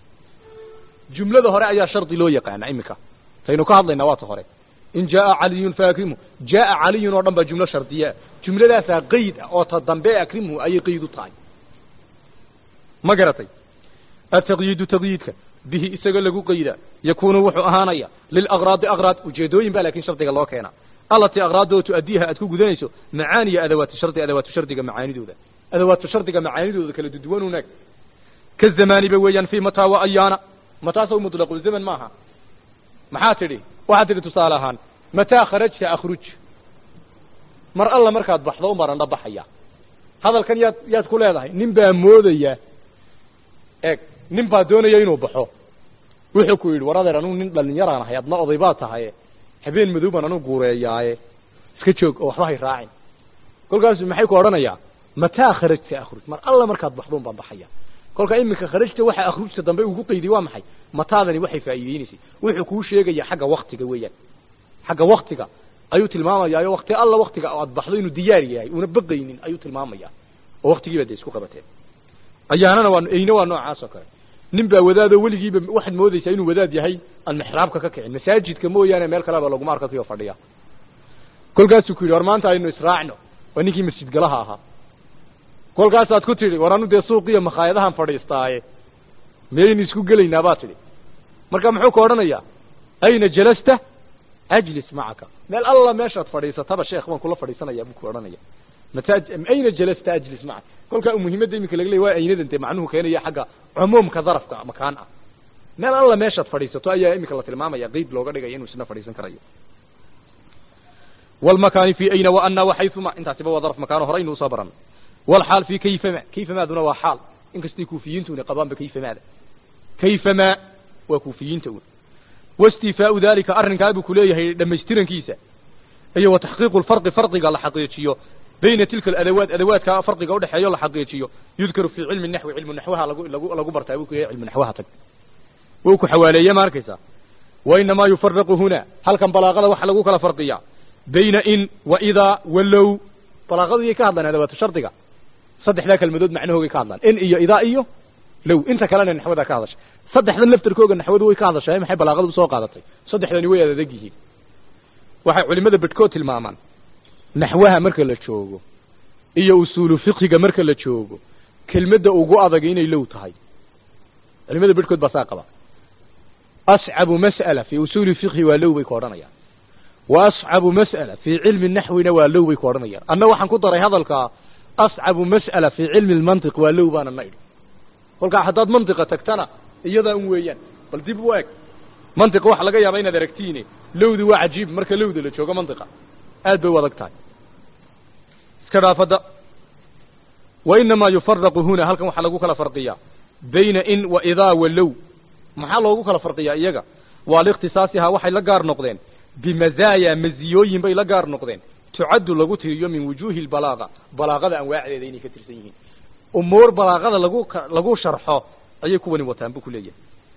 جملة هوري أي شرط لو يقع نعمك فإنه كهذا النوات هوري إن جاء علي فأكرمه جاء علي ورنب جملة شرطية جملة لا قيد أو تضمبي أكرمه أي قيد طاي ما قرأتي التقييد تقييدك به إستقل لقو قيدا يكون وحو أهانيا للأغراض أغراض وجدوين بها لكن شرط الله كينا التي أغراضه تؤديها أتكو قدنيسو معاني أدوات الشرط أدوات الشرط معاني دودا أدوات الشرط معاني دودا كلا ددوان هناك كالزمان بويا في متى وأيانا متى سو مطلق الزمن معها محاتري وحاتري تصالحان متى خرجت أخرج مر الله مركات بحضة ومر أن بحيا هذا كان يات يات كل هذا نبى مودية إيه نبى دون يينو بحو وحكوا الورا ده رنون نبى يرانا حياتنا أضيباتها هي حبين مذوبا أنو قوريا سكتشوك أو حراهي راعين كل قاس محيك ورانا يا متى خرجت أخرج مر الله مركات بحضون بحيا كل قاس إمك خرجت وحي أخرجت ضمبي وقطي ديوان محي متى ذني وحي فايدينيسي وحكوا شيء يا حاجة وقتك وياك حاجة وقتك أيوت الماما يا وقت الله وقتك أضبحضين دياري يا ونبقين أيوت الماما يا وقتك بدي سكوك بتين أيانا وان أين وان نوع عاسك نبى وذاد ولي جيب واحد مودي سين وذاد يهي المحراب كك المساجد كمو يعني مال كلام ولا جمار كفيه فرديا كل جالس كل يوم أنت إنه إسرعنا ونيجي مسجد جلها كل جالس أتكتري ورانو ده سوقي مخايدها فرديستاي مين يسكوك جلي نباتلي مركب محوك ورنا يا أين جلسته أجلس معك مال الله ماشى فريسة طب الشيخ وان كله فريسنا يا أبوك ورنا يا متى أين جلست أجلس معك كل كان مهمة دي ممكن لقلي وين أنت معناه كأنه يا حاجة عموم كظرف مكانها مال الله ماشى فريسة تو أي أمك الله تلمامة يا غيب لوجا جايين وسنا فريسة كريه والمكان في أين وأن وحيثما أنت تبغى ظرف مكانه هرين وصبرا والحال في كيفما كيفما دون وحال إن كستي كوفيين تون قبام بكيف ماذا كيفما وكوفيين تون واستيفاء ذلك أرن كابو كليه لما يسترن كيسة أي وتحقيق الفرق فرق قال حقيقيه بين تلك الأدوات أدوات كفرق قوله حيا الله حقيقي يذكر في علم النحو علم النحوها لقو لقو لقو برتابوك علم النحوها تك وكو حوالي ماركسة وإنما يفرق هنا هل كان بلاغة وح لقوك الفرقية بين إن وإذا ولو بلاغة يكادلن أدوات الشرطقة صدح ذاك المدود معناه يكادلن إن إيو إذا إيو لو أنت كلام النحو ذا كادش صدح ذا نفتر كوج النحو ذا يكادش هاي محب بلاغة بسوق قادتي صدح ذا نوية ذا ذجيه وح علماء بدكوت المامان نحوها مركل الشوقو iyo usuulu fiqhiga marka la joogo kelmadda ugu adag inay low tahay culimada bidkood baa saaqaba as'abu mas'ala fi usuuli fiqhi waa low bay koodhanayaan wa as'abu mas'ala fi ilmi nahwina waa low bay koodhanayaan anna waxaan ku daray hadalka as'abu mas'ala fi ilmi al-mantiq waa low baan nayd kolka hadaad mantiqa tagtana iyada un weeyaan bal dib waag mantiq wax laga yaabaa inaad aragtiine lowdu waa ajiib marka lowda la joogo mantiqa aad bay wadag tahay كرافة وإنما يفرق هنا هل كم حلقوا كلا فرقية بين إن وإذا ولو محلقوا كلا فرقية إيجا والاختصاصها وحي لقار نقدين بمزايا مزيوين بي لقار نقدين تعد لقوته يوم من وجوه البلاغة بلاغة أنواع ذيني كترسيين أمور بلاغة لقو لقو شرحه أيكون وتام بكلية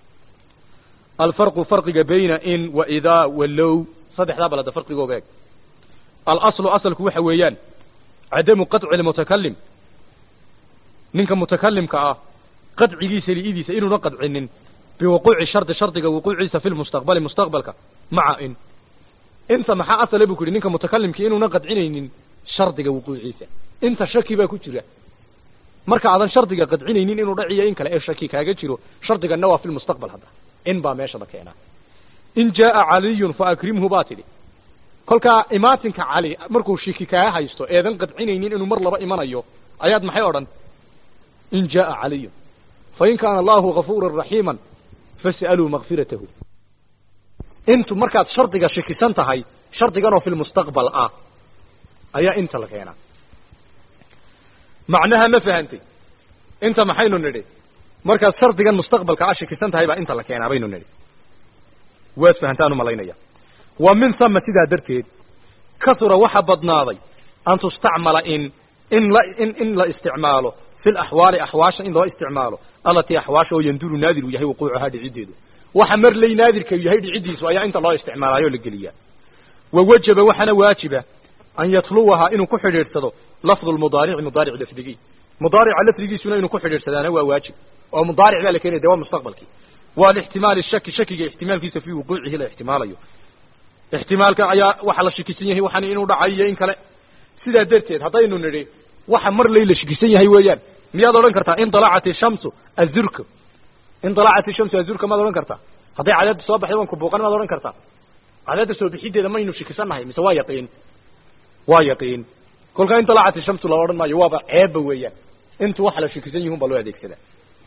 الفرق فرق بين إن وإذا ولو صدح لا بلد فرق جوبك الأصل أصل كوي حويان عدم قطع المتكلم نينك متكلم كأ قطع جيس لإيديس إنه نقطع عنن بوقوع شرط شرطك وقوع عيسى في المستقبل مستقبلك مع إن أنت محا أصل بكل نينك متكلم كأنه نقطع عنن شرطك وقوع عيسى أنت شكي بكتير مركا عذن شرطك قطع عنن إنه رعي إنك لا شكي كاجتيرو شرطك النوى في المستقبل هذا إن بامشى بكينا إن جاء علي فأكرمه باطلي kolka imaatinka cali markuu shiki ka haysto eedan qadcinaynin inuu mar laba imanayo ayaad maxay oran in jaa cali fa in kana Allahu ghafuurur rahiiman fas'alu maghfiratahu intu markaad shardiga shikisan tahay shardigan oo fil mustaqbal ah ayaa inta la keenaa macnaha ma fahantay inta maxaynu nidhi markaad shardigan mustaqbalka ah shikisan tahay baa inta la keenaa baynu nidhi waad fahantaan u malaynaya ومن ثم سيدا درتيد كثر وحبض ناضي أن تستعمل إن إن لا إن إن لا استعماله في الأحوال أحواش إن لا استعماله التي أحواشه يندور نادر ويهي وقوع هذه عديده وحمر لي نادر كي يهي عديس ويا أنت لا استعماله يقول الجلية ووجب وحنا واجبة أن يطلوها إنه كحر يرتضى لفظ المضارع المضارع لفظي مضارع لفظي سنة إنه كحر يرتضى هو واجب أو مضارع ذلك إنه دوام مستقبلك والاحتمال الشك شك احتمال في سفي وقوعه لا احتماله احتمالك ayaa waxa la shikisan yahay waxaan inuu dhacayo in kale sida darteed hadaynu niri waxa mar leeyla shikisan yahay weeyaan miyaad oran kartaa in dalacati shamsu azurka in dalacati shamsu azurka ma oran kartaa haday cadad soo baxday waan ku booqan ma oran kartaa cadad soo bixideeda ma inuu shikisanahay mise waa yaqeen waa yaqeen kolka in dalacati shamsu la oran maayo waaba ceeb weeyaan intu waxa la shikisan yahay baa loo adeegsadaa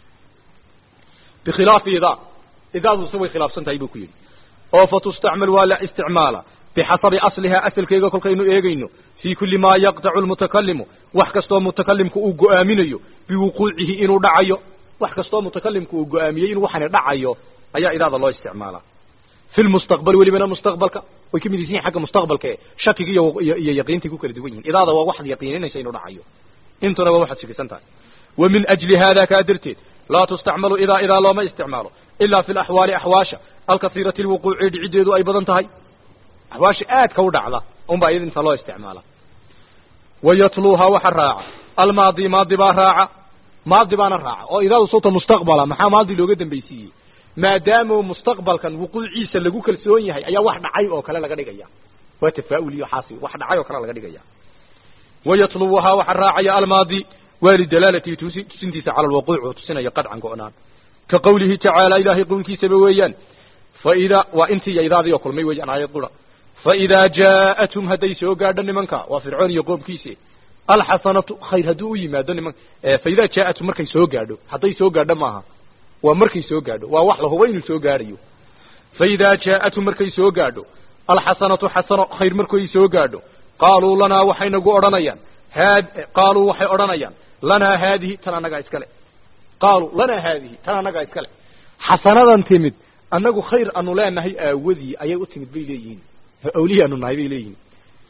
بخلاف إذا إذا سوى خلاف سنتي بكل أو فتستعمل ولا استعمالا بحسب أصلها أصل كيغا كل كينو إيغينو في كل ما يقطع المتكلم وحكستو متكلم كأوغو آمينيو بوقوعه إنو دعيو وحكستو متكلم كأوغو آمينيو وحنا دعيو أي إذا الله استعمالا في المستقبل ولي من المستقبل ويكمل يزين حق مستقبل شك يقين تكو كل دوين إذا هذا واحد يقينين يسينو دعيو انتو نبا واحد شك سنتين ومن أجل هذا كادرتين لا تستعمل إذا إذا لا ما استعماله إلا في الأحوال أحواشا الكثيرة الوقوع عديدو أي بدن تهي أحواش آت كود على أم بعيد إن الله استعماله ويطلوها وحراعة الماضي ماضي باراعة ماضي بان الراعة أو إذا صوت مستقبلا محا ماضي لو قدم بيسيه ما دام مستقبل كان وقوع عيسى لقوك السوية هي أي واحد عي أو كلا لقد جيا وتفاؤلي وحاصل واحد عي أو كلا لقد جيا ويطلوها وحراعة الماضي ولدلالة تسنتيس على الوقوع وتسنى يقد عن قعنان كقوله تعالى إلهي قومك سبويا فإذا وإنت إذا ذي يقول مي وجه أنا يقول فإذا جاءتهم هدي سوغادن منك وفرعون يقوم كيسي الحسنة خير هدوي ما دون من فإذا جاءتهم مركي سوغادو هدي سوغادن معها ومركي سوغادو ووحله وين سوغاديو فإذا جاءتهم مركي سوغادو الحسنة حسنة خير مركي سوغادو قالوا لنا وحين قرنيا هاد قالوا وحي قرنيا لنا هذه ترى نغا اسكله قالوا لنا هذه ترى نغا اسكله حسنة تمد أنه خير أنه لا نهي أودي أي أتمد بيليين أولي أنه نهي بيليين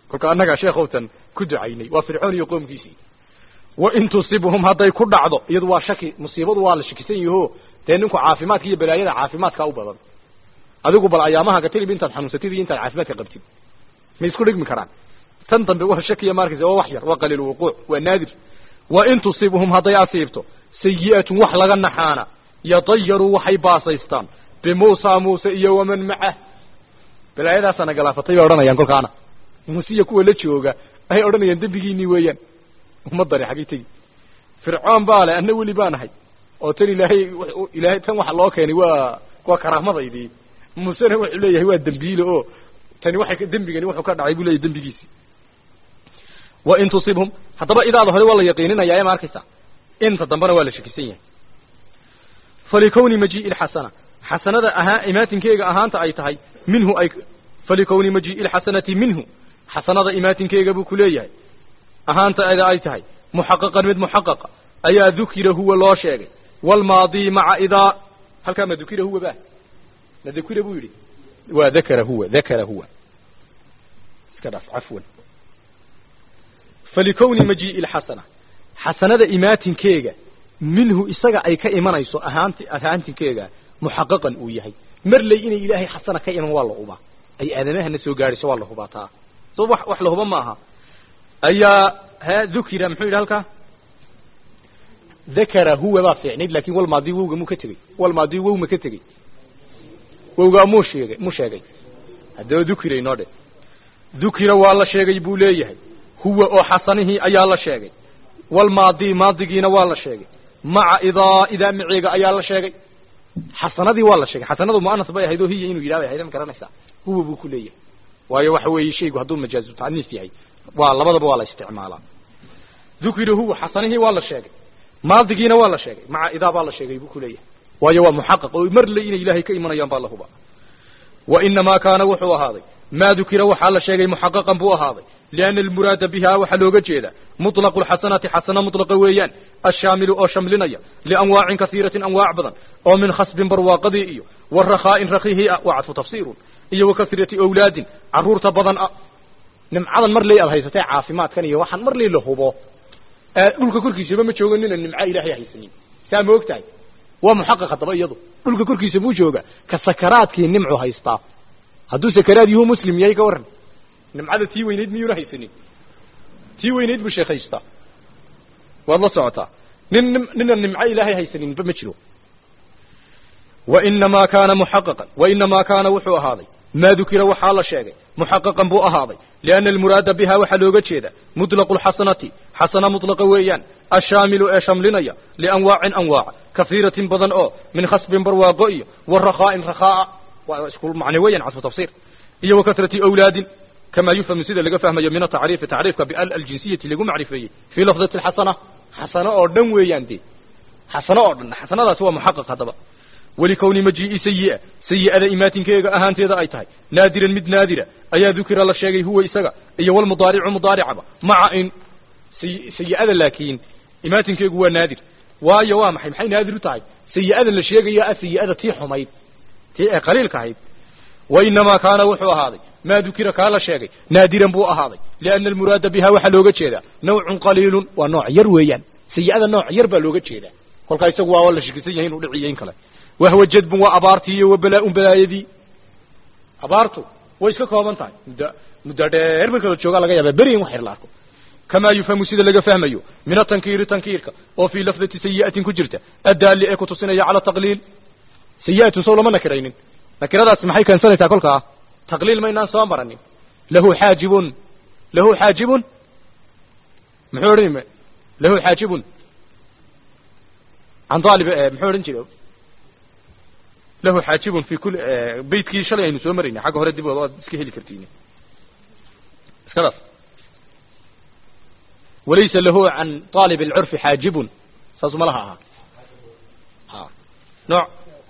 kolka annaga sheekhowtan ku ducaynay waa fircoon iyo qoomkiisii wa in tusibhum hadday ku dhacdo iyadu waa shaki musiibadu waa la shakisan yaho dee ninku caafimaadka iyo balaayada caafimaadka u badan adigu bal ayaamaha gatilib intaad xanuunsatid iyo intaad caafimaadka qabtid ma isku dhigmi karaan tan dambe waa shakiya markiisa waa wax yar waa qaliil wuquuc waa naadir wa in tusibhum hadday asiibto sayi'atun wax laga naxaana yatayaru waxay baasaystaan bimuusa muuse iyo waman macah balaayadaasana galaafatay bay odhanayaan kolkaana muuse iyo kuwa la jooga ay odhanayaan dembigiinii weeyaan ummadani xaggay tegi fircoon baa le anna weli baan ahay oo tan ilaahay ilaahay tan waxa loo keenay waa waa karaamadaydii muusena wuxuu leeyahay waa dembiile oo tani waxay dembigani wuxuu ka dhacay buu leeyahay dembigiisii wa in tusibhum haddaba idaada hore waa la yaqiininayaa ma arkaysa inta dambana waa la shakisan yahay falikowni majii'i lxasana xasanada ahaa imaatinkeega ahaanta ay tahay minhu ay falikowni majii'i lxasanati minhu xasanada imaatinkeega buu ku leeyahay ahaanta ada ay tahay muxaqaqan mid muxaqaqa ayaa dukira huwa loo sheegay walmaadi maca idaa halkaa ma dukira huwa ba ma dukira buu yidhi waa dakara huwa dakara huwa iska dhaaf cafwan falikowni majii'i lxasana xasanada imaatinkeega minhu isaga ay ka imanayso ahaanti ahaantinkeega muxaqaqan uu yahay marley inay ilaahay xasana ka iman waa la hubaa ay aadamahana soo gaadhiso waa la hubaataa soo wax wax la huba maaha ayaa ha dukira muxuu yidhi halkaa dakara huwa baa fiicnayd laakin walmaadi wowga muu ka tegey walmaadi wow ma ka tegey wowgaa muu sheegay muu sheegay haddaba dukira inoo dhe dukira waa la sheegay buu leeyahay huwa oo xasanihii ayaa la sheegay walmaadi maadigiina waa la sheegay maca idaa idaa maceega ayaa la sheegay xasanadii waa la sheegay xasanadu mu'anas bay ahayd oo hiya inuu yidhahdo ahayd ma garanaysaa huwa buu ku leeyahay waayo waxa weeye shaygu hadduu majaazu ta'niis yahay waa labadaba waa la isticmaalaa dukira huwa xasanihii waa la sheegay maadigiina waa la sheegay maca idaa baa la sheegay buu ku leeyahay waayo waa muxaqaq oo marley inay ilaahay ka imanayaan baa la hubaa wa inamaa kaana wuxuu ahaaday maa dukira waxaa la sheegay muxaqaqan buu ahaaday lianna almuraada biha waxaa looga jeedaa muطlaqu lxasanati xasana mutlaqa weeyaan ashaamilu oo shamlinaya lianwaacin kasiiratin anwaac badan oo min khasbin barwaaqadii iyo wa rakhaa'in rakhihii ah waa cadfu tafsiirun iyo wa kasrati awlaadin carruurta badan ah nimcadan marley aad haysatay caafimaadkan iyo waxaan marley la hubo dhulka korkiisaba ma jooga nina nimca ilaahay haysanin saa ma og tahay waa muxaqaq haddaba iyadu dhulka korkiisa buu jooga ka sakaraadkii nimcu haystaa hadduu sakaraad yuhu muslim yahay ka warran nimcada tii weynayd miyuuna haysanin tii weynayd buu sheekh haystaa waad la socotaa nin nina nimco ilaahay haysaninba ma jiro wa inamaa kaana muxaqaqan wa inamaa kaana wuxuu ahaaday maa dukira waxaa la sheegay muxaqaqan buu ahaaday lianna almuraada biha waxaa looga jeeda mutlaqu lxasanati xasana mutlaqa weeyaan ashaamilu ee shamlinaya lianwaacin anwaaca kasiiratin badan oo min khasbin barwaaqo iyo wa rakhaa'in rakhaa'a waa isku macne weeyaan cadfu tafsiir iyo wa kasrati awlaadin kama yufhamu sida laga fahmayo min atacriifi tacriifka bial aljinsiyati lagu macrifeeyey fii lafdati alxasana xasano oo dhan weeyaan dee xasano oo dhan xasanadaasi waa muxaqaq haddaba walikowni majii'i sayi'a sayi'ada imaatinkeega ahaanteeda ay tahay naadiran mid naadira ayaa dukira la sheegay huwa isaga iyo walmudaaricu mudaaricaba maca in sayi'ada laakiin imaatinkeegu waa naadir waayo waa maxay maxay naadir u tahay sayi'adan la sheegaya ah sayi'ada tii xumayd tii ee qaliilka ahayd wa inamaa kaana wuxuu ahaaday maa dukira kaa la sheegay naadiran buu ahaaday lianna almuraada biha waxaa looga jeedaa nawcun qaliilun waa nooc yar weeyaan sayi'ada nooc yar baa looga jeedaa kolkaa isagu waa la shakisan yahay inuu dhiciyo in kale wahwa jadbun waa abaartii iyo wa balaa-un balaayadii abaartu way iska kooban tahay muddo muddo dheer marka la joogaa laga yaaba beri in wax yar la arko kamaa yufhamu sida laga fahmayo min atankiiri tankiirka oo fii lafdati sayi'atin ku jirta addaali ee kutusinaya cala taqliil sayi'atun sow lama nakiraynin nakiradaasi maxay keensanaysaa kolkaa taqliil maynaan soo maranin lahu xaajibun lahu xaajibun muxuu odhan lahu xaajibun can aalib muxuu odhan jira lahu xaajibun fi kul beytkii shalay aynu soo maraynay xagga hore dib waad iska heli kartiin iskadaas walaysa lahu can aalib alcurfi xaajibun saas ma laha ahaa ha nooc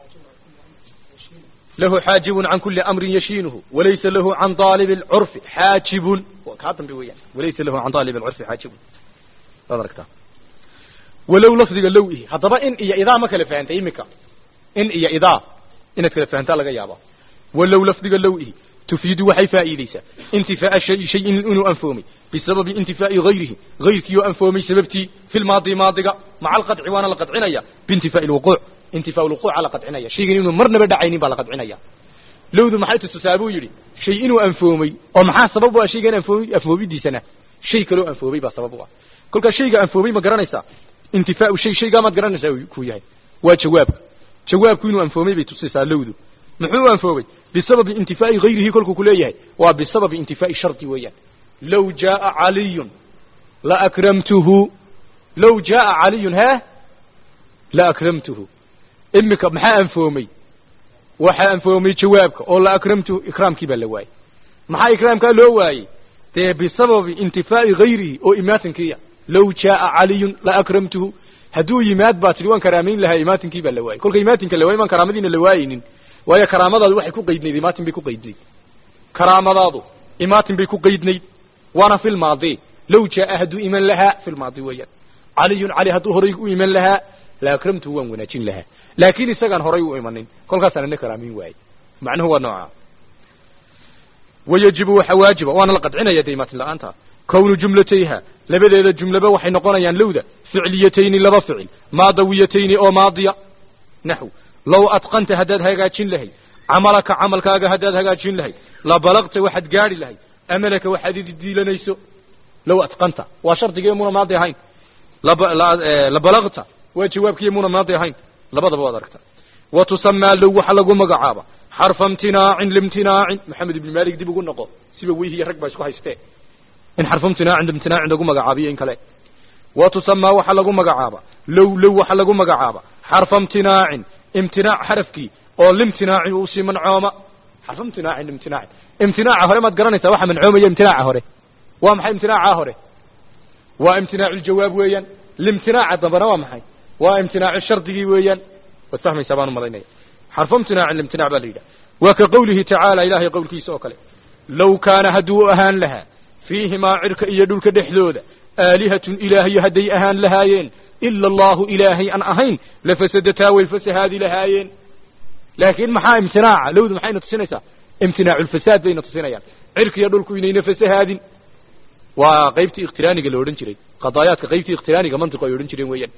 له حاجب عن كل أمر يشينه وليس له عن طالب العرف حاجب وكاتم بويا وليس له عن طالب العرف حاجب هذا ولو لفظ لو إيه هذا إن إيه إذا ما كلف أنت إيمك إن إيه إذا إنك كلف أنت لقى يابا ولو لفظ لو إيه tufiidu waxay faa'iideysaa intifaa'a shay shayin inuu anfoomay bisababi intifaa'i hayrihi hayrkiioo anfoomay sababtii fi lmaadi maadiga maca alqadci waana la qadcinaya biintifaa'i lwuquuc intifaa lwuquuca la qadcinaya shaygan inuu marnaba dhacaynin baa la qadcinaya lowdu maxay tususaa buu yidhi shay inuu anfoomay oo maxaa sabab u ah shaygan anfoomay anfoomidiisana shay kaloo anfoomay baa sabab u ah kolkaa shayga anfoomay ma garanaysaa intifaau shay shaygaa maad garanaysaa kuu yahay waa jawaabka jawaabku inuu anfoomay bay tusisaa lowdu muxuu anfoomay bisababi intifaa'i hayrihi kolkuu ku leeyahay waa bisababi intifaa'i shardi weeyaan low jaaa caliyun la akramtuhu low jaaa caliyun hee la akramtuhu imika maxaa anfoomay waxaa anfoomay jawaabka oo la akramtuhu ikraamkii baa la waayey maxaa ikraamkaa loo waayey dee bisababi intifaa'i hayrihi oo imaatinkiiya low jaaa caliyun la akramtuhu hadduu yimaad baa tidhi waan karaamayn lahaa imaatinkii baa la waayey kolka imaatinka la waayey maan karaamadiina la waayeynin waayo karaamadaadu waxay ku qaydnayd imaatin bay ku qaydnayd karaamadaadu imaatin bay ku qaydnayd waana fi lmaadi low jaaa hadduu iman lahaa fi lmaadi weeyaan caliyun cali hadduu horay u iman lahaa la akramtuhu waan wanaajin lahaa laakiin isagaan horay u imanin kolkaasaan ina karaamayn waayey macnuhu waa nooca wayajibu waxa waajiba waana la qadcinaya de imaatin la-aanta kownu jumlatayha labadeeda jumlaba waxay noqonayaan lowda ficliyatayni laba ficil maadawiyatayni oo maadiya naxw low atqanta haddaad hagaajin lahayd camalaka camalkaaga haddaad hagaajin lahayd la balaqta waxaad gaadhi lahayd amalaka waxaad ididiilanayso low atqanta waa shardiga muna maadi ahayn la balaqta waa jawaabkiiyo muna maadi ahayn labadaba waad aragta wa tusamaa low waxa lagu magacaaba xarfa imtinaacin limtinaacin maxamed ibni malik dib ugu noqo siba weyhiiyo rag baa isku haystee in xarfu imtinaacin limtinaacin lagu magacaabiyo in kale wa tusamaa waxa lagu magacaaba low low waxa lagu magacaaba xarfa imtinaacin imtinaac xarafkii oo limtinaaci uu sii mancooma xarfu imtinaacin limtinaacin imtinaaca hore maad garanaysaa waxa mancoomaya imtinaaca hore waa maxay imtinaaca hore waa imtinaacu ljawaab weeyaan limtinaaca dambana waa maxay waa imtinaacu shardigii weeyaan waad fahmaysaa baan u malaynaya xarfu imtinaacin limtinaac baa la yidhaha waa ka qowlihi tacaala ilaahay qowlkiisa oo kale low kaana hadduu ahaan lahaa fiihimaa cirka iyo dhulka dhexdooda aalihatun ilaahyo hadday ahaan lahaayeen ila allahu ilaahay aan ahayn lafasadataa way fasahaadi lahaayeen laakiin maxaa imtinaaca lowdu maxayna tusinaysaa imtinaacu lfasaad bayna tusinayaan cirka iyo dhulku inayna fasahaadin waa qaybtii ikhtiraaniga la odhan jiray qadaayaadka qaybtii ikhtiraaniga mantiqu ay odhan jireen weeyaan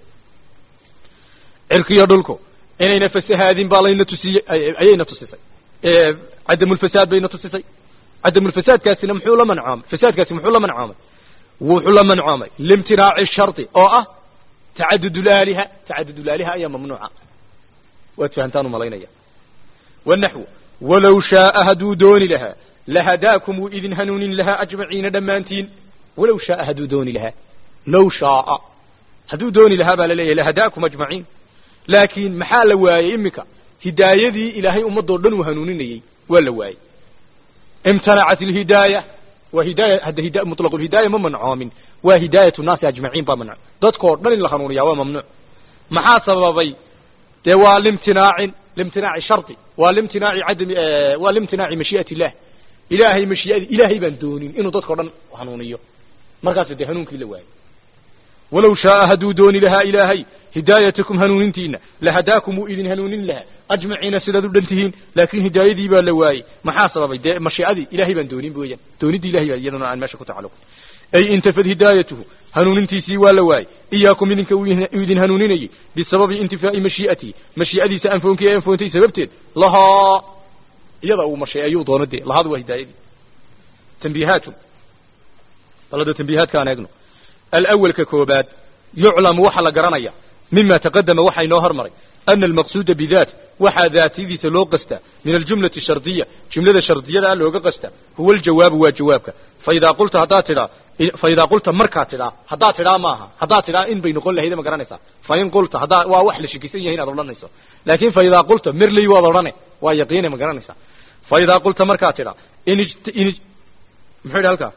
cirka iyo dhulku inayna fasahaadin baa layna tusiyey ayayna tusisay cadamulfasaad bayna tusisay cadamulfasaadkaasina muxuu la mancoomay fasaadkaasi muxuu la mancoomay wuxuu la mancoomay limtinaaci shardi oo ah tacadud laaliha tacadud laaliha ayaa mamnuuca waad fahantaan u malaynaya wanaxwu walow shaaa hadduu dooni lahaa lahadaakum wuu idin hanuunin lahaa ajmaciina dhammaantiin walow shaaa hadduu dooni lahaa low shaaa hadduu dooni lahaa baa la leeyahay lahadaakum ajmaciin laakiin maxaa la waayey imika hidaayadii ilaahay ummadoo dhan uu hanuuninayey waa la waayey imtanacat alhidaaya waa hidaaya hadda hida mutlaq alhidaaya ma mancoomin waa hidaayatu naasi ajmaciin baa manco dadkoo dhan in la hanuuniyaa waa mamnuuc maxaa sababay dee waa limtinaacin limtinaaci shardi waa limtinaaci cadami waa limtinaaci mashii'ati illah ilaahay mashii'adi ilaahay baan doonin inuu dadkoo dhan hanuuniyo markaas dee hanuunkii la waayey walow shaaa hadduu dooni lahaa ilaahay hidaayatakum hanuunintiina lahadaakum wuu idin hanuunin lahaa ajmaciina sidaad u dhan tihiin laakiin hidaayadii baa la waayey maxaa sababay dee mashiicadii ilaahay baan doonin weeyaan doonidii ilahay baa iyadana aan meesha ku tacalluq ay intafad hidaayatuhu hanuunintiisii waa la waayey iyaakum idinka uu idin hanuuninayey bisababi intifaa'i mashii'atihi mashiicadiisa anfoonkii ay anfoontay sababteed lahaa iyada uu mashiicayuu doono dee lahaadu waa hidaayadii tanbiihaatun balada tanbiihaadka aan eegno alawal ka koobaad yuclamu waxa la garanaya mima taqadama waxa inoo hormaray ana almaqsuuda bidaat waxaa daatadiisa loo qastaa min aljumlati shardiya jumlada shardiyada looga qastaa huwa aljawaabu waa jawaabka faidaa qulta haddaad tidhaa faidaa qulta markaa tidhaa haddaad tidhaa maaha haddaad tidhaa in bay noqon lahayda ma garanaysaa fain qulta haddaa waa wax la shakisan yahay inaad odhanayso laakin faidaa qulta merley waad odhane waa yaqiine ma garanaysaa faidaa qulta markaa tidhaa in in muxuu yidhi halkaa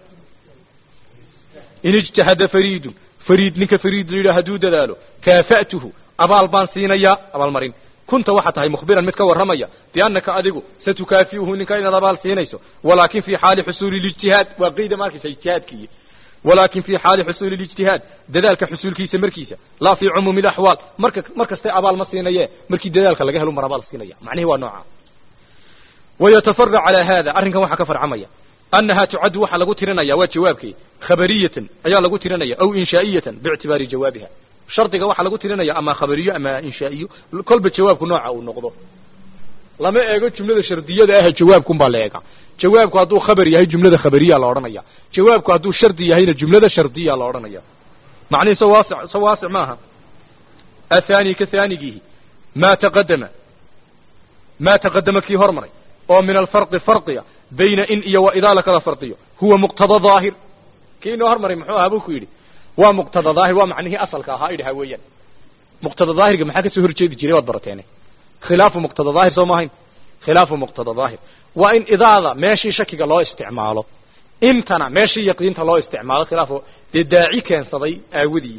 in ijtahada fariidun fariid ninka fariid la yidhaha hadduu dadaalo kaafa'tuhu abaal baan siinayaa abaalmarin kunta waxaa tahay mukhbiran mid ka warramaya biannaka adigu satukaafi'uhu ninka inaad abaal siinayso walaakin fii xaali xusuuli lijtihaad waa qeyda markaysa ijtihaadkii walaakin fii xaali xusuuli lijtihaad dadaalka xusuulkiisa markiisa laa fii cumuumi laxwaal marka mar kastay abaal ma siinaye markii dadaalka laga helo mar abaal siinaya macnihi waa nooca ويتفرع على هذا أرنك وحا كفر عميا أنها تعد وحا لغو ترنيا وجوابك خبرية أيا لغو ترنيا أو إنشائية باعتبار جوابها شرطك وحا لغو ترنيا أما خبرية أما إنشائية كل بجوابك نوع أو نقضه لما ايغو جملة شرطية ده جوابكم بالإيغا جوابك هدو خبرية هي جملة خبرية لورنيا جوابك هدو شرطية هي جملة شرطية لورنيا معني سواسع سواسع معها الثاني كثانيه ما تقدم ما تقدم كي هرمري او من الفرق فرقية بين إن إيا وإذا لك فرقية هو مقتضى ظاهر كينو هرمري محوها أبوكو يدي ومقتضى ظاهر ومعنه أصلك هايد هاويا مقتضى ظاهر كما حكا سهر جيد جري وضبرتيني خلاف مقتضى ظاهر سو ماهين خلاف مقتضى ظاهر وإن إذا هذا ماشي شكك الله استعماله امتنا ماشي يقين الله استعماله خلافه للداعي كان صدي أودي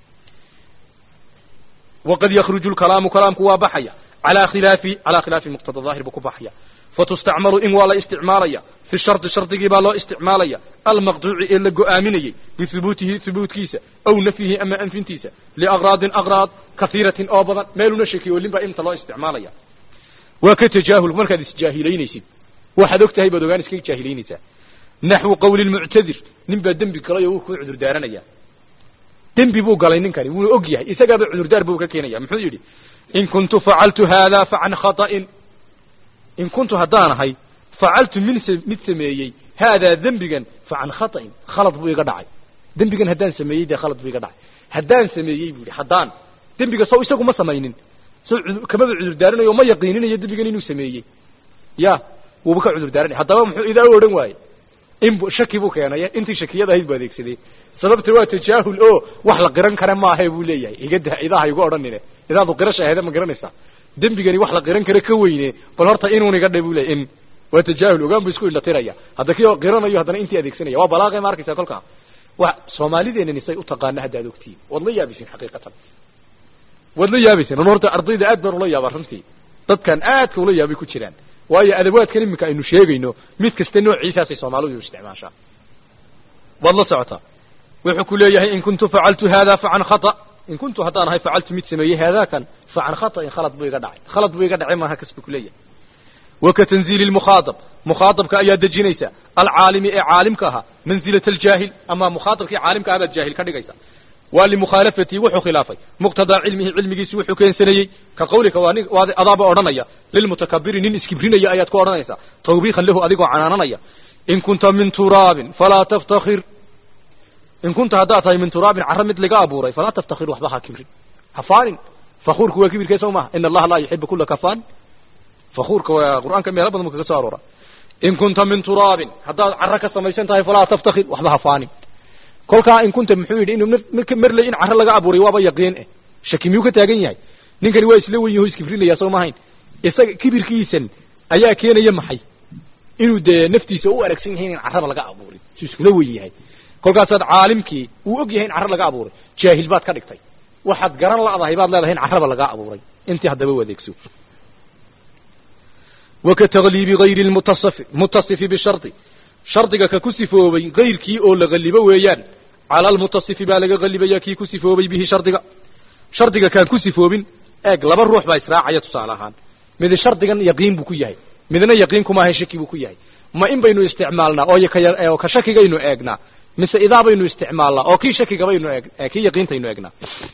وقد يخرج الكلام كلام كوا بحيا على خلاف على خلاف مقتضى ظاهر بكو بحيا فتستعمل إن ولا استعماليا في الشرط شرط جبال استعماليا المقطوع إلا جؤامني بثبوته ثبوت كيسة أو نفيه أما أنفنتيسة لأغراض أغراض كثيرة أو بعض مالو نشكي ولما إمتى الله استعماليا وكتجاهل مركز جاهلين يسيد واحد أكتهي بدوغان اسكي جاهلين يسا نحو قول المعتذر نبا دنبي كلايا وكو عذر دارانيا دنبي بو قالين كان وو اوغيahay isaga ba cudur daar buu ka keenaya muxuu yiri in kuntu fa'altu hadha fa'an khata'in in kuntu hadanahay fa'altu min mid sameeyay hada dambigan fa'an khata'in khalad buu iga dhacay dambigan hadaan sameeyay de khalad buu iga dhacay hadaan sameeyay buu hadaan dambiga soo isagu ma sameeynin soo kama cudur daaranayo ma yaqiininayo dambigan inuu sameeyay ya wuu ka cudur daaranay hadaba muxuu idaa oran waayay in shaki buu keenay intii shakiyada ahayd baa adeegsaday sababta waa tajaahul oo wax la qiran kara ma ahay buu leeyahay igada idaha igu oranine idaadu qirasha ahayd ma garanaysa dambigani wax la qiran kara ka weyne bal horta inuu niga dhay buu leeyahay in waa tajaahul ogaan buu isku ila tiraya hadda kiyo qiranayo hadana intii adeegsanaya waa balaaqay markaysa kolka wax Soomaalideena nisay u taqaan hada adogtiin wallahi yaabisin xaqiiqatan wallahi yaabisin horta ardayda aad baan ula yaabaa runtii dadkan aad ka ula yaabay ku jiraan waayo adawaadkan imika aynu sheegayno mid kasta noociisa ay Soomaalidu isticmaashaa walla socota wuxuu ku leeyahay in kuntu fa'altu hada fa'an khata in kuntu hadaan hay fa'altu mid sameeyay hada kan fa'an khata in khalad buu iga dhacay khalad buu iga dhacay ma ha kasbi ku leeyahay وكتنزيل المخاطب مخاطب كأيا دجينيسا العالم اي عالمكها منزلة الجاهل اما مخاطب كي عالمك هذا الجاهل كدغيسا ولمخالفتي وحو خلافي مقتضى علمه علمي وحو كين سنيي كقولك واني اضاب اورنيا للمتكبرين ان اسكبرينيا ايات كو اورنيسا توبيخا له اديغو عنانيا ان كنت من تراب فلا تفتخر ان كنت هداتي من تراب عرمت لغا ابوري فلا تفتخر وحبها كبر حفان فخور كو كبير كيسوما ان الله لا يحب كل كفان فخورك وقرآن كم يلبض مكة سارورا إن كنت من تراب حتى عرك السميسين تاي فلا تفتخر وحبها فاني كلك إن كنت محيد إنه مر لئن عر لقى أبوري وابا يقين شكي ميوكا تاقين ياي نينك روايس لوي يهوز كفرين لي ياسو ماهين يسا كبير كيسن أيا كينا يمحي إنه دي نفتي سوء أركسين هين عر لقى أبوري سيسك لوي يهي كلك ساد عالمكي وأقي هين عر لقى أبوري جاهل بات كاركتاي واحد قران الله هيباد لا هين عر لقى أبوري انتي هدا بوا ديكسو وكتغليب غير المتصف متصف بشرط شرطك ككسفو بي غير كي او لغلبه ويان على المتصف بالغ غلبيا كي كسفو بي به شرطك شرطك كان كسفو بين اق لبا روح با اسراعيا تصالحان ميد شرطكن يقين بو كيahay midna yaqeen kuma hay shaki buu ku yahay ma in baynu isticmaalna oo yakayar oo ka shakigaynu eegna mise idaa baynu isticmaalna oo ki shakiga baynu eeg ki yaqiintaynu eegna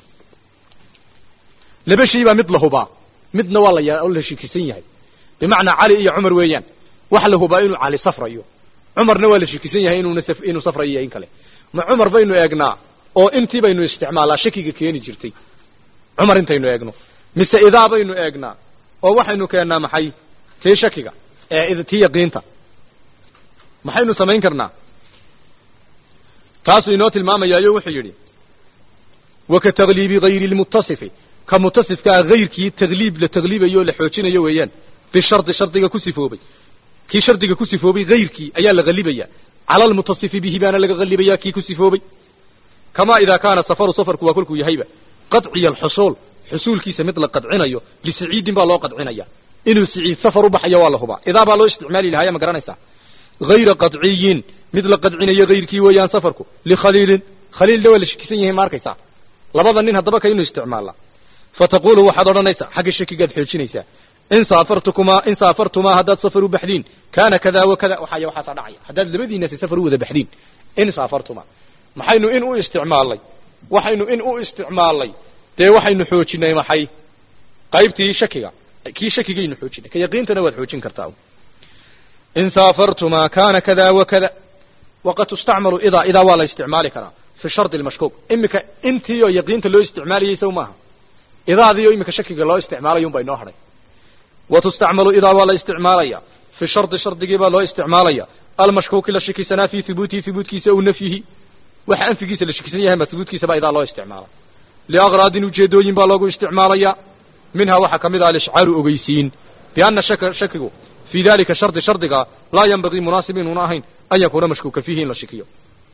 laba shay ba mid lahuba midna wala yaa oo la shakisan yahay بمعنى علي يا عمر ويان وحله باينو علي صفريو عمر نوال شكيسن yahay inuu nasaf inuu safrayo in kale ma Umar baynu eegnaa oo intii baynu isticmaalaa shakiga keeni jirtay Umar intaynu eegno mise idaa baynu eegnaa oo waxaynu keenaa maxay tii shakiga ee idtii yaqiinta maxaynu sameyn karnaa taas inoo tilmaamayaayo wuxuu yiri waka taglibi ghayri almuttasif ka muttasifka ghayrkii taglib la taglibayo la xoojinayo weeyaan بشرط شرطك كسفوبي كي شرطك كسفوبي غيركي ايا لغلبيا على المتصف به بان لغلبيا كي كسفوبي كما اذا كان السفر سفر كوا كلكو يهيبه قطعي الحصول حصول كيس مثل قطعنيو لسعيد با لو قطعنيا انه سعيد سفر بخيا والهبا اذا با لو استعمالي لها ما غرانيسا غير قطعيين مثل قطعنيا غيركي ويان سفركو لخليل خليل دول شكيسن يهي ماركيسا لبدا نين هدبا كاينو استعمالا فتقول وحد اورنيسا حق الشكي قد خيلشينيسا in saafartukuma in saafartumaa haddaad safar u baxdiin kaana kada wa kada waxaya waxaasaa dhacaya haddaad labadiinasi safar u wada baxdiin in saafartuma maxaynu in u isticmaalnay waxaynu in u isticmaalnay dee waxaynu xoojinay maxay qaybtii shakiga kii shakigaynu xoojinay ka yaqiintana waad xoojin kartaa in saafartumaa kaana kada wa kada waqad tustacmalu idaa idaa waa la isticmaali karaa fi shardi almashkuuk imika intii oo yaqiinta loo isticmaalayay sow maaha idaadii oo imika shakiga loo isticmaalayo un baa inoo hadhay وتستعمل إذا ولا استعماليا في شرط شرط جيبا لا استعماليا المشكوك لا شكيسنا في ثبوتي ثبوت كيس أو نفيه وحن في كيس لا شكيسنا هم ثبوت كيس إذا لا استعمال لأغراض وجدوين بلاغو استعماليا منها وحكم ذا الإشعار أغيسين بأن شك شكه في ذلك شرط شرطك لا ينبغي مناسب وناهين أن يكون مشكوك فيه لا شكيه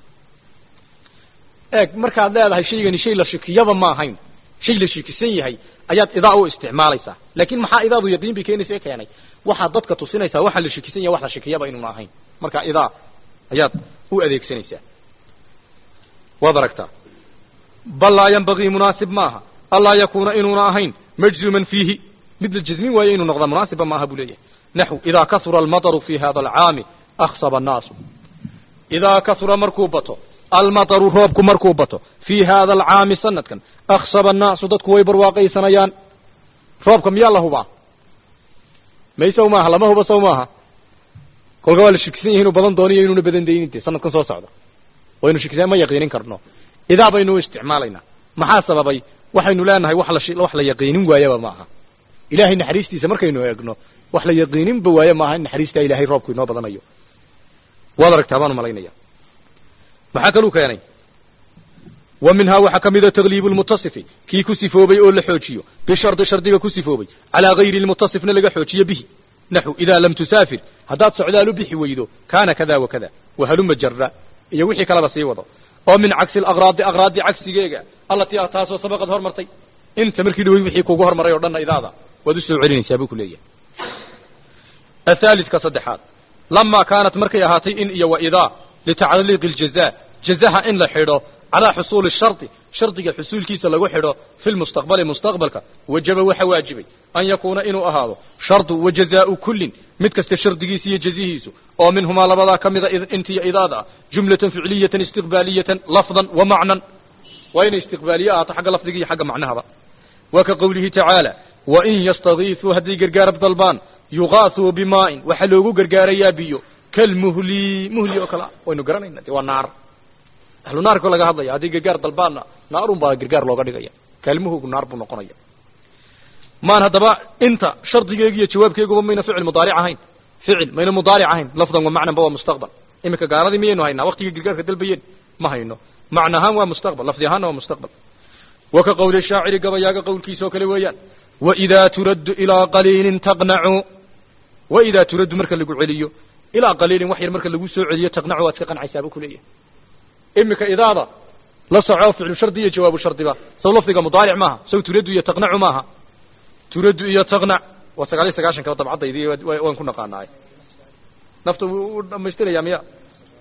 إيه مركز هذا الشيء يعني شيء لا شكيه ما هين شيء لا شكيسين هي ayaad idaa u isticmaalaysaa laakiin maxaa idaadu yaqiin bi keenaysa keenay waxa dadka tusinaysa waxa la shakisan yahay wax la shakiyaba inuu ahayn marka idaa ayaad u adeegsanaysaa wadaragta bal la yanbaghi munaasib maaha alla yakuna inuna ahayn majzuman fihi midl jazmin waa inuu noqdo munaasib maaha buleeyahay nahu idaa kasura al-matar fi hada al-aam akhsaba an-nas idaa kasura markubato al-matar roobku markubato fi hada al-aam sanadkan akhsaba an-nas dadku way barwaaqaysanayaan roobka miyaa la hubaa maysa maaha lama huba soo maaha kolka waa la shikisan yihiin badan dooniyo inuu badan deyninte sanadkan soo socda waynu shikisan ma yaqiinin karno idaa baynu isticmaalayna maxaa sababay waxaynu leenahay wax la wax la yaqiinin waayaba maaha ilaahay naxariistiisa markaynu eegno wax la yaqiinin ba waaya maaha naxariista ilaahay roobku inoo badanayo wadaragtaa baan malaynaya maxaa kaloo keenay ومنها وحكمد تغليب المتصف كي كسفوبي أو لحوشيو بشرط شرطك كسفوبي على غير المتصف نلقى حوشي به نحو إذا لم تسافر هدات سعدال بحي ويدو كان كذا وكذا وهلم جرى يوحي كلا بسيوضو ومن عكس الأغراض أغراض عكس جيجا التي أتاسو سبقت هرمرتي انت مركي دوي وحي كوغو هرمري ودنا إذا هذا ودسو عليني سابوك ليه الثالث كصدحات لما كانت مركي هاتي إن إيا وإذا لتعليق الجزاء جزاها إن لحيرو على حصول الشرط شرطك حصول كيس لغو خيرو في المستقبل مستقبلك وجب وحواجبي أن يكون إنو أهاضو شرط وجزاء كل متكست شرطك سي جزيهيس ومنهما لبدا كمذا إذ انت إذا جملة فعلية استقبالية لفظا ومعنى وين استقبالية حق لفظك حق معناها وكقوله تعالى وإن يستغيثوا هدي قرقار بضلبان يغاثوا بماء وحلوغو قرقار يابيو كالمهلي مهلي وكلا وإنو قرانين والنار ahlu naarka laga hadlaya hadii gargaar dalbaana naarun baa gargaar looga dhigaya kalmuhu naar buu noqonaya maan hadaba inta shardigeega iyo jawaabkeegu mayna ficil mudaaric ahayn ficil mayna mudaaric ahayn lafdan wa macnan waa mustaqbal imika gaaradii miyaynu haynaa waqtiga gargaarka dalbayeen ma hayno macnahan waa mustaqbal lafdihan waa mustaqbal wa ka qawli shaaciri gabayaaga qawlkiisa kale weeyaan wa idha turaddu ila qalilin taqna'u wa idha turaddu marka lagu celiyo ila qalilin wax yar marka lagu soo celiyo taqna'u waad ka qancaysaa ku leeyahay إمك إذا لا صعوا فعل شرطية جواب شرطي با سو لفظك مضارع معها سو ترد يتقنع معها ترد يتقنع وسقالي سقاشن كلا طبعا ضيدي وين كنا قاناي نفط مشتري يا ميا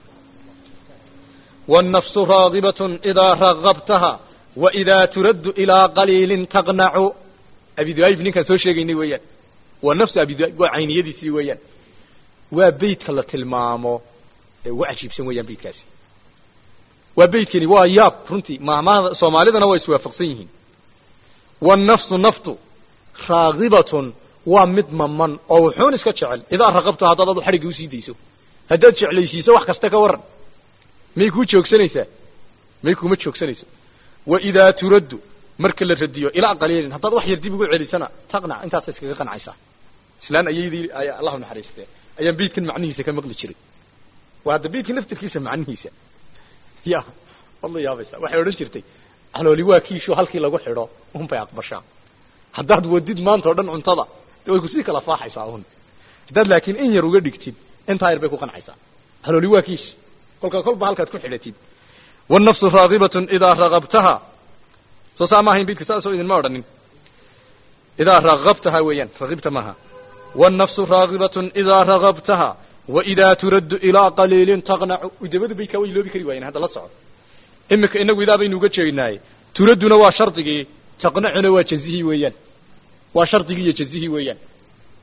والنفس راغبة إذا رغبتها وإذا ترد إلى قليل تقنع أبي ذاي بني كان سو شيغيني ويان والنفس أبي ذاي عيني يدي سي ويان وبيت كلا تلمامو وعجيب سن ويان بيت كاسي وبيتكني وياب فرنتي ما ما سوماليدنا way iswaafaqsan yihiin والنفس نفط راغبة ومد ممن او xun iska jecel ida raqabta hadad xariga u siidayso hadad jeclaysiiso wax kasta ka waran may ku joogsanaysaa may kuma joogsanayso wa ida turadu marka la radiyo ila qaliilin hadad wax yar dib ugu celisana taqna intaas iskaga qancaysa islaan ayadii ay Allah naxariiste ayaan beedkan macnihiisa ka maqli jiray waa hada beedkan naftiisa macnihiisa يا والله يا بس waxay oran jirtay halooli waa kiisho halkii lagu xidho un bay aqbashaa hadaad wadid maanta oo dhan cuntada way ku sii kala faaxaysaa un hadaad laakiin in yar uga dhigtid inta yar bay ku qancaysaa halooli waa kiish kolka kolba halkaad ku xidhatid wan nafsu raagibatun idha ragabtaha soo saamahin bid kasta soo idin ma oranin idha ragabtaha weeyaan ragibta maha wan nafsu raagibatun idha ragabtaha وإذا ترد إلى قليل تقنع ودبد بيك ويلو بكري وين هذا لا صعد إمك إنك إذا بينو جيناي تردنا وشرطك تقنعنا وجزيه ويان وشرطك يجزيه ويان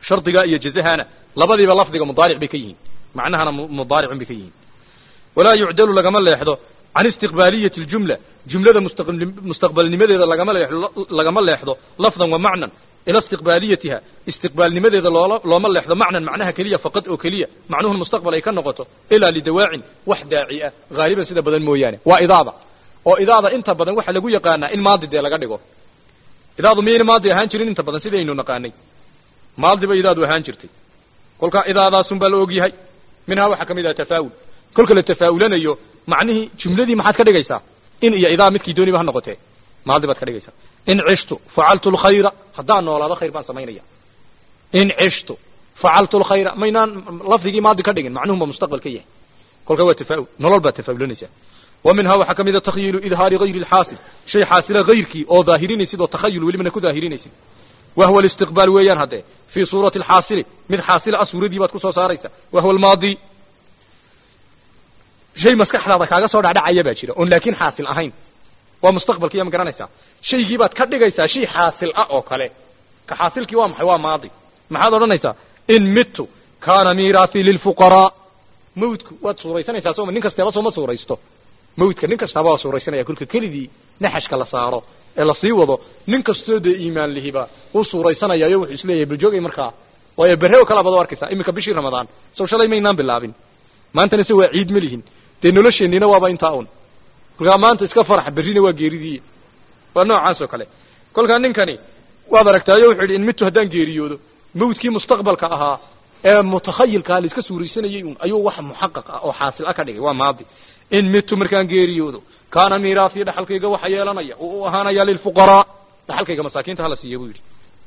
shardiga iyo jazahana labadiiba lafdiga mudaaric bay ka yihiin macnahana mudaaricun bay ka yihiin walaa yucdalu lagama leexdo can istiqbaaliyati aljumla jumlada mustaqbalnimadeeda lagama leexdo lagama leexdo lafdan wa macnan ila istiqbaaliyatiha istiqbaalnimadeeda looma leexdo macnan macnaha keliya faqad oo keliya macnuhu mustaqbal ay ka noqoto ilaa lidawaacin wax daaci ah gaaliban sida badan mooyaane waa idaada oo idaada inta badan waxa lagu yaqaanaa in maadi dee laga dhigo idaadu miyayna maadi ahaan jirin inta badan sidaynu naqaanay maadi ba idaadu ahaan jirtay kolka idaadaasun baa la ogyahay minhaa waxaa ka mid ah tafaawul kolka la tafaawulanayo macnihii jumladii maxaad ka dhigaysaa in iyo idaa midkii dooniba ha noqotee maadi baad ka dhigaysaa in cishtu facaltu lkhayra haddaan noolaado khayr baan samaynaya in cishtu facaltu lkhayra maynaan lafdigii maadi ka dhigin macnuhu ma mustaqbal ka yahay kolka waa tafaawul nolol baad tafaawilanaysaa wa minhaa waxaa ka mid a takhyiilu idhaari gayri lxaasil shay xaasila gayrkii oo daahirinaysid oo takhayul welibana ku daahirinaysid wahwa alistiqbaal weeyaan haddee fii suurati alxaasili mid xaasila ah suuradii baad ku soo saaraysa wahwa almaadi shay maskaxdaada kaaga soo dhacdhacaya baa jira oon laakiin xaasil ahayn waa mustaqbalkiiya ma garanaysaa shaygii baad ka dhigaysaa shay xaasil ah oo kale ka xaasilkii waa maxay waa maadi maxaad odhanaysaa in mitu kaana miiraasi lilfuqaraa mawdku waad suuraysanaysaa sooma nin kasteeba sooma suuraysto mawdka nin kastaaba waa suuraysanaya kolka kelidii naxashka la saaro ee la sii wado nin kastoo dee iimaan lihiba uu suuraysanaya iyo wuxuu isleeyahay baljoogay markaa waayo berre oo kala bad arkaysaa iminka bishii ramadaan sow shalay maynaan bilaabin maantana se waa ciid ma lihin dee nolosheenniina waaba intaa un kolkaa maanta iska farax berrina waa geeridii waa noocaas oo kale kolkaa ninkani waad aragtaayo wuxuu yidhi in mitu haddaan geeriyoodo mawdkii mustaqbalka ahaa ee mutakhayilkaa la iska suuraysanayay un ayuu wax muxaqaq ah oo xaasil ah ka dhigay waa maadi in mitu markaan geeriyoodo kaana miiraasii dhaxalkayga waxa yeelanaya uu u ahaanaya lilfuqaraa dhaxalkayga masaakiinta hala siiya buu yidhi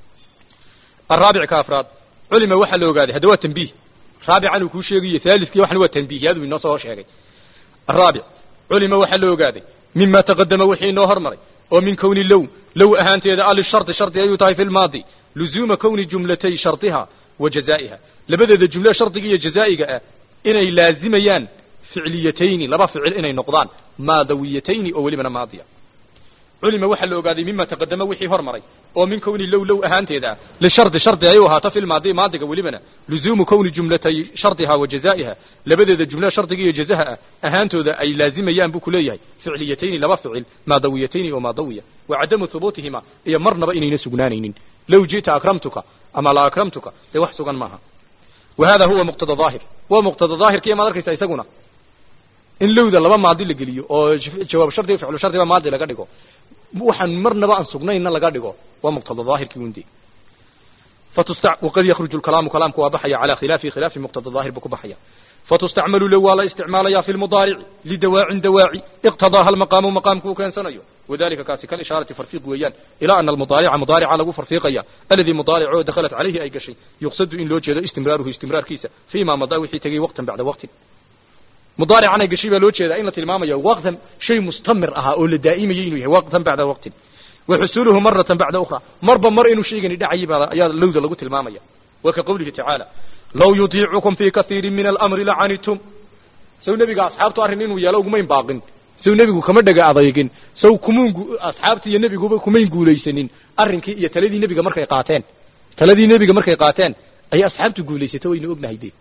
araabic ka afraad culima waxaa la ogaaday hadda waa tanbiih raabican uu kuu sheegayo haalidkii waxna waa tanbiihyaadu inoo soo sheegay araabic culima waxaa la ogaaday mima taqadama wixii inoo hormaray oo min kowni low low ahaanteeda alishardi shardi ayuu tahay fi lmaadi luzuuma kowni jumlatay shardiha wa jazaa'iha labadeeda jumle shardiga iyo jazaa'iga ah inay laazimayaan ficliyatayni laba ficil inay noqdaan maadawiyatayni oo welibana maadiya culima waxaa la ogaaday mima taqadama wixii hormaray oo min kowni low low ahaanteeda ah lishardi shardi ayuu ahaato fi lmaadi maadiga welibana luzuumu kowni jumlatay shardiha wa jazaa'iha labadeeda jumle shardiga iyo jazaha ah ahaantooda ay laazimayaan buu ku leeyahay ficliyatayni laba ficil maadawiyatayni oo maadawiya wa cadamu hubuutihima iyo marnaba inayna sugnaanaynin low ji'ta akramtuka ama la akramtuka dee wax sugan maaha wa hada huwa muqtada daahir waa muqtada daahirkiiya maad arkaysa isaguna in lowda laba maadi la geliyo oo jawaab shardiga ficlu shardiga maadi laga dhigo waxaan marnaba aan sugnayna laga dhigo waa muqtada daahirkii wundi fatustع وقد يخرج الكلام كلامك وبحيا على خلاف خلاف مقتضى الظاهر بك بحيا فتستعمل لو ولا استعمالها في المضارع لدواع دواعي اقتضاها المقام مقامك كان سنيو وذلك كاسك الإشارة فرفيق ويان إلى أن المضارع مضارع له فرفيقيا الذي مضارع دخلت عليه أي شيء يقصد إن لو جد استمراره استمرار كيسة فيما مضى وحي تجي وقتا بعد وقت مضارع أنا قشيب لو جد إن الإمام يا وقتا شيء مستمر أها أو دائم ينوي وقتا بعد وقت وحصوله مرة بعد أخرى مرة مر إنه شيء يدعي يا لوذا لقول المامية وكقوله تعالى لو يطيعكم في كثير من الأمر لعنتم سو نبي أصحابته أرنين ويا لو كمين باقين سو نبي كم دقة أضايقين سو كمون أصحابتي يا نبي كم كمين قوليسنين أرنك يا تلذي نبي كمرك يقاتين تلذي نبي كمرك يقاتين أي أصحابته قوليس توي إنه ابن هيدي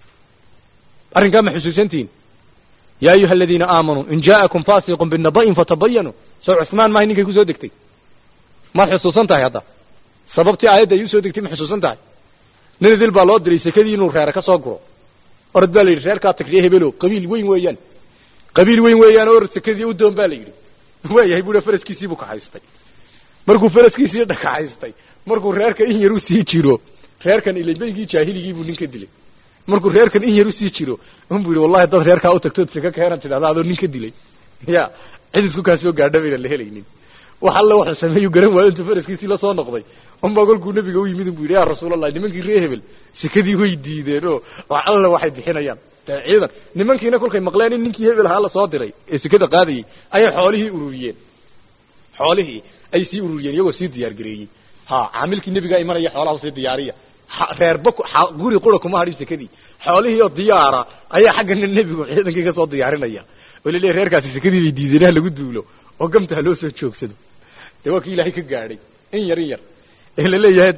أرنك ما حسوسنتين يا أيها الذين آمنوا إن جاءكم فاسق بالنبأ فتبينوا سو عثمان ما هنيك يكوزو دكتي ما حسوسن tahay hadda sababtii aayada ay soo degtay ma xusuusan tahay nin dil baa loo diray sakadii inuu reer ka soo guro orad baa la yiri reerka tagriye hebelo qabiil weyn weeyaan qabiil weyn weeyaan oo sakadii u doon baa la yiri weeyahay buu faraskiisii buu ka haystay markuu faraskiisii dhaka haystay markuu reerka in yar u sii jiro reerkan ilaabaygii jaahiligii buu ninka dilay markuu reerkan in yar u sii jiro um buu wallahi dad reerka u tagto saka ka heeran tidaada adoo ninka dilay ya cidisku ka soo gaadhay la helaynin waxa la wax sameeyo garan waa inta faraskiisii la soo noqday umba golku nabiga u yimid buu yaa rasuulullaahi nimankii reer hebel sikadii way diideen oo wax alla waxay bixinayaan ciidan nimankiina kulkay maqleen in ninkii hebel ha la soo diray ee sikada qaadayay ay xoolihii ururiyeen xoolihii ay sii ururiyeen iyagoo sii diyaar gareeyay ha caamilkii nabiga ay maraya xoolaha sii diyaariya reerba guri qura kuma hadhin sikadii xoolihii oo diyaara ayaa xagga nabigu ciidankii ka soo diyaarinaya walilee reerkaasi sikadii diideen lagu duulo oo gamta loo soo joogsado de waa kii ilaahay ka gaadhay in yar in yar ee la leeyahay dad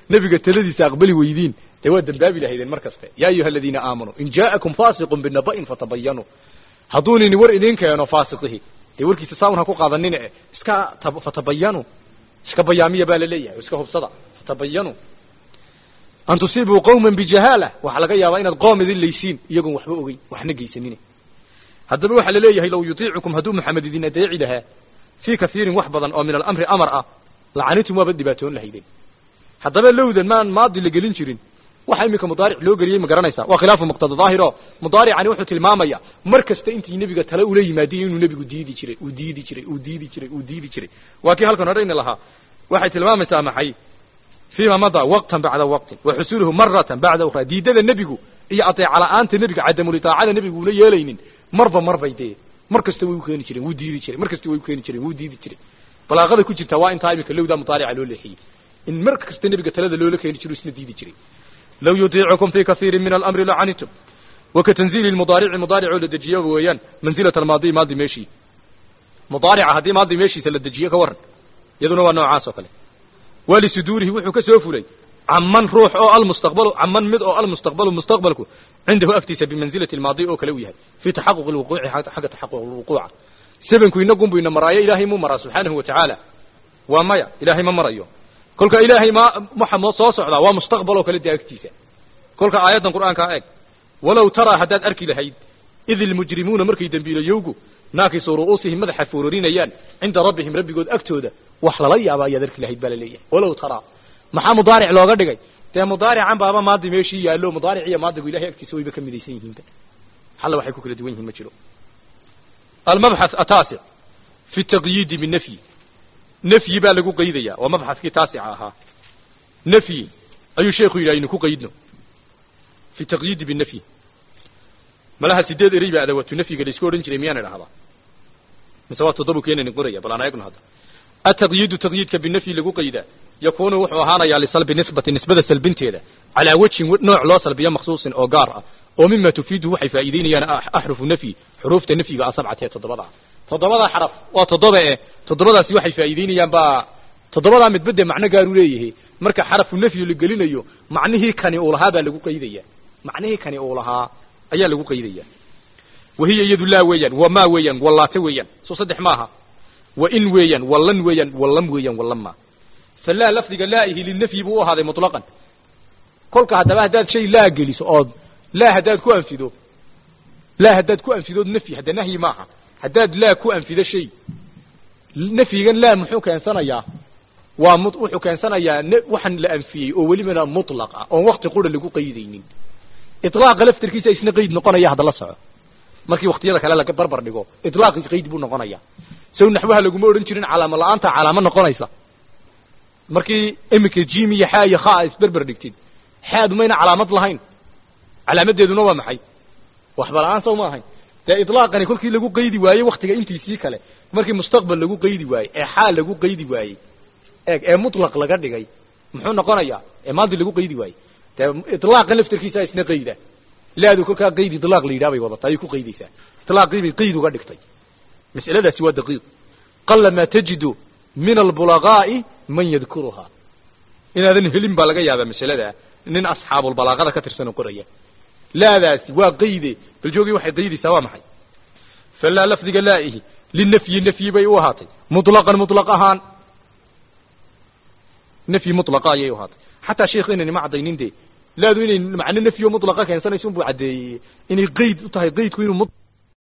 nebiga taladiisa aqbali weydiin dee waa dambaabi lahaydeen mar kaste yaa ayuha aladiina aamanuu in jaa'akum faasiqun binaba'in fatabayanuu hadduunini war idin keeno faasiqihi dee warkiisa saaun ha ku qaadanina e iska fatabayanuu iska bayaamiya baa la leeyahay iska hubsada fatabayanuu an tusiibuu qawman bijahaala waxaa laga yaabaa inaad qoom idin laysiin iyagoon waxba ogeyn waxna geysanine haddaba waxaa la leeyahay low yutiicukum hadduu maxamed idin adeeci lahaa fii kasiirin wax badan oo min alamri amar ah lacanitum waaba dhibaatoon lahaydeen haddaba lowdan maan maadi la gelin jirin waxa iminka mudaaric loo geliyey ma garanaysaa waa khilaafu muqtada daahiro mudaaricani wuxuu tilmaamaya mar kasta intii nebiga tale ula yimaadeen inuu nebigu diidi jiray uu diidi jiray uu diidi jiray uu diidi jiray waa kii halkan horeyna lahaa waxay tilmaamaysaa maxay فيما مضى وقتا بعد وقت وحصوله مرة بعد أخرى ديدة النبي إيا أطيع على أنت النبي عدم لطاعة النبي ولا يلين مرة مرة يديه مركز توي وكان يشري ودي يشري مركز توي وكان يشري ودي يشري بلا غدا كنت تواين تايمك لو ده مطالع له لحي إن مركز النبي قتل له لك يشري سند دي يشري لو يطيعكم في كثير من الأمر لعنتم وكتنزيل المضارع المضارع للدجية ويان منزلة الماضي ماضي ماشي مضارع هذه ماضي ماشي للدجية كورن يدونه نوع عاصف له ولسدوره وحو كسوفلي عمن روح او المستقبل عمن مد او المستقبل مستقبلك عنده افتيس بمنزله الماضي او كلويها في تحقق الوقوع حق تحقق الوقوع سبنكو ينقم بين مرايا الهي مو مرا سبحانه وتعالى وما الهي ما مريو كلك الهي ما محمد سو سودا وا مستقبل او كلا افتيس كلك ايات القران كا ايق ولو ترى حداد اركي لهيد اذ المجرمون مركي دنبيليوغو ناكي رؤوسهم مدح فورورينيان عند ربهم ربيغود اكتودا wax lala yaaba ayaa darkii lahayd baa leeyahay walow tara maxaa mudaaric looga dhigay taa mudaarican baaba maadi meeshii yaalo mudaaric iyo maadigu ilaahay agtiisa way ka midaysan yihiin hal waxay ku kala duwan yihiin ma jiro المبحث التاسع في التقييد بالنفي نفي baa lagu qeydaya waa mabxaskii taasic aha نفي ayu sheekhu ilaahay ku qeydno في التقييد بالنفي malaha sideed eray baa adawatu nafiga la isku oran jiray miyaan idhaahdaa مسوات تضرب كينا نقرية بل أنا يقول هذا التقييد تقييد بالنفي لقو قيدا يكون وحوهانا يا لسلب نسبة نسبة سلبنتي هذا على وجه نوع لا سلبية مخصوص أو قارة ومما تفيده وحي فائدين يعني أحرف النفي حروف النفي بقى سبعة تضبضها تضبضها حرف وتضبضها تضبضها سي وحي فائدين يعني بقى تضبضها متبدأ معنى قالوا ليه مركا حرف النفي اللي قلنا يو معنيه كان يقولها بقى لقو قيدية معنيه كان يقولها أيا لقو قيدية وهي يد الله ويا وما ويا والله تويا سو صدح معها وإن ويا واللن ويا واللم ويا واللما فلا لفظ لائه للنفي بو هذا مطلقا كلك هذا هذا شيء لا جلس أو لا هداد كو أنفذه لا هداد كو أنفذه النفي هذا نهي معها هداد لا كو أنفذ شيء النفي لا محوك إنسان يا ومطوحك إنسان يا وحن لأنفي أو ولي من مطلقة أو وقت يقول اللي كو قيدين إطلاق لفتر كيس إسنا قيد نقنا يا هذا الله سعى markii waqtiyada kale la barbar dhigo idlaaqi qeyd buu noqonaya soo naxwaha lagu moorin jirin calaamad la'aanta calaamad noqonaysa markii imika jim iyo ha iyo kha is barbar dhigtid haad mayna calaamad lahayn calaamadeeduna waa maxay wax balaan soo ma ahayn taa idlaaqani kulkii lagu qeydi waayay waqtiga intiisii kale markii mustaqbal lagu qeydi waayay ee xaal lagu qeydi waayay ee ee mutlaq laga dhigay muxuu noqonayaa ee maadi lagu qeydi waayay taa idlaaqan laftirkiisa isna qeyda لا ذو كل قيد إطلاق لي دابي وضع تايكو قيدي سا إطلاق قيد قيد وقدك طي مسألة ذا سوى دقيق قل ما تجد من البلغاء من يذكرها إن هذا الفيلم بلغي هذا مسألة ذا إن أصحاب البلاغة كتر سنة قرية لا ذا سوى قيد بالجوغي واحد قيد سوا محي فلا لفظ قلائه للنفي النفي بيوهاتي مطلقا مطلقا نفي مطلقا يوهاتي حتى شيخ إنني ما عضينين دي لا دون معنى النفي مطلقا كان سنة يسون بعد إني قيد طه قيد كوينه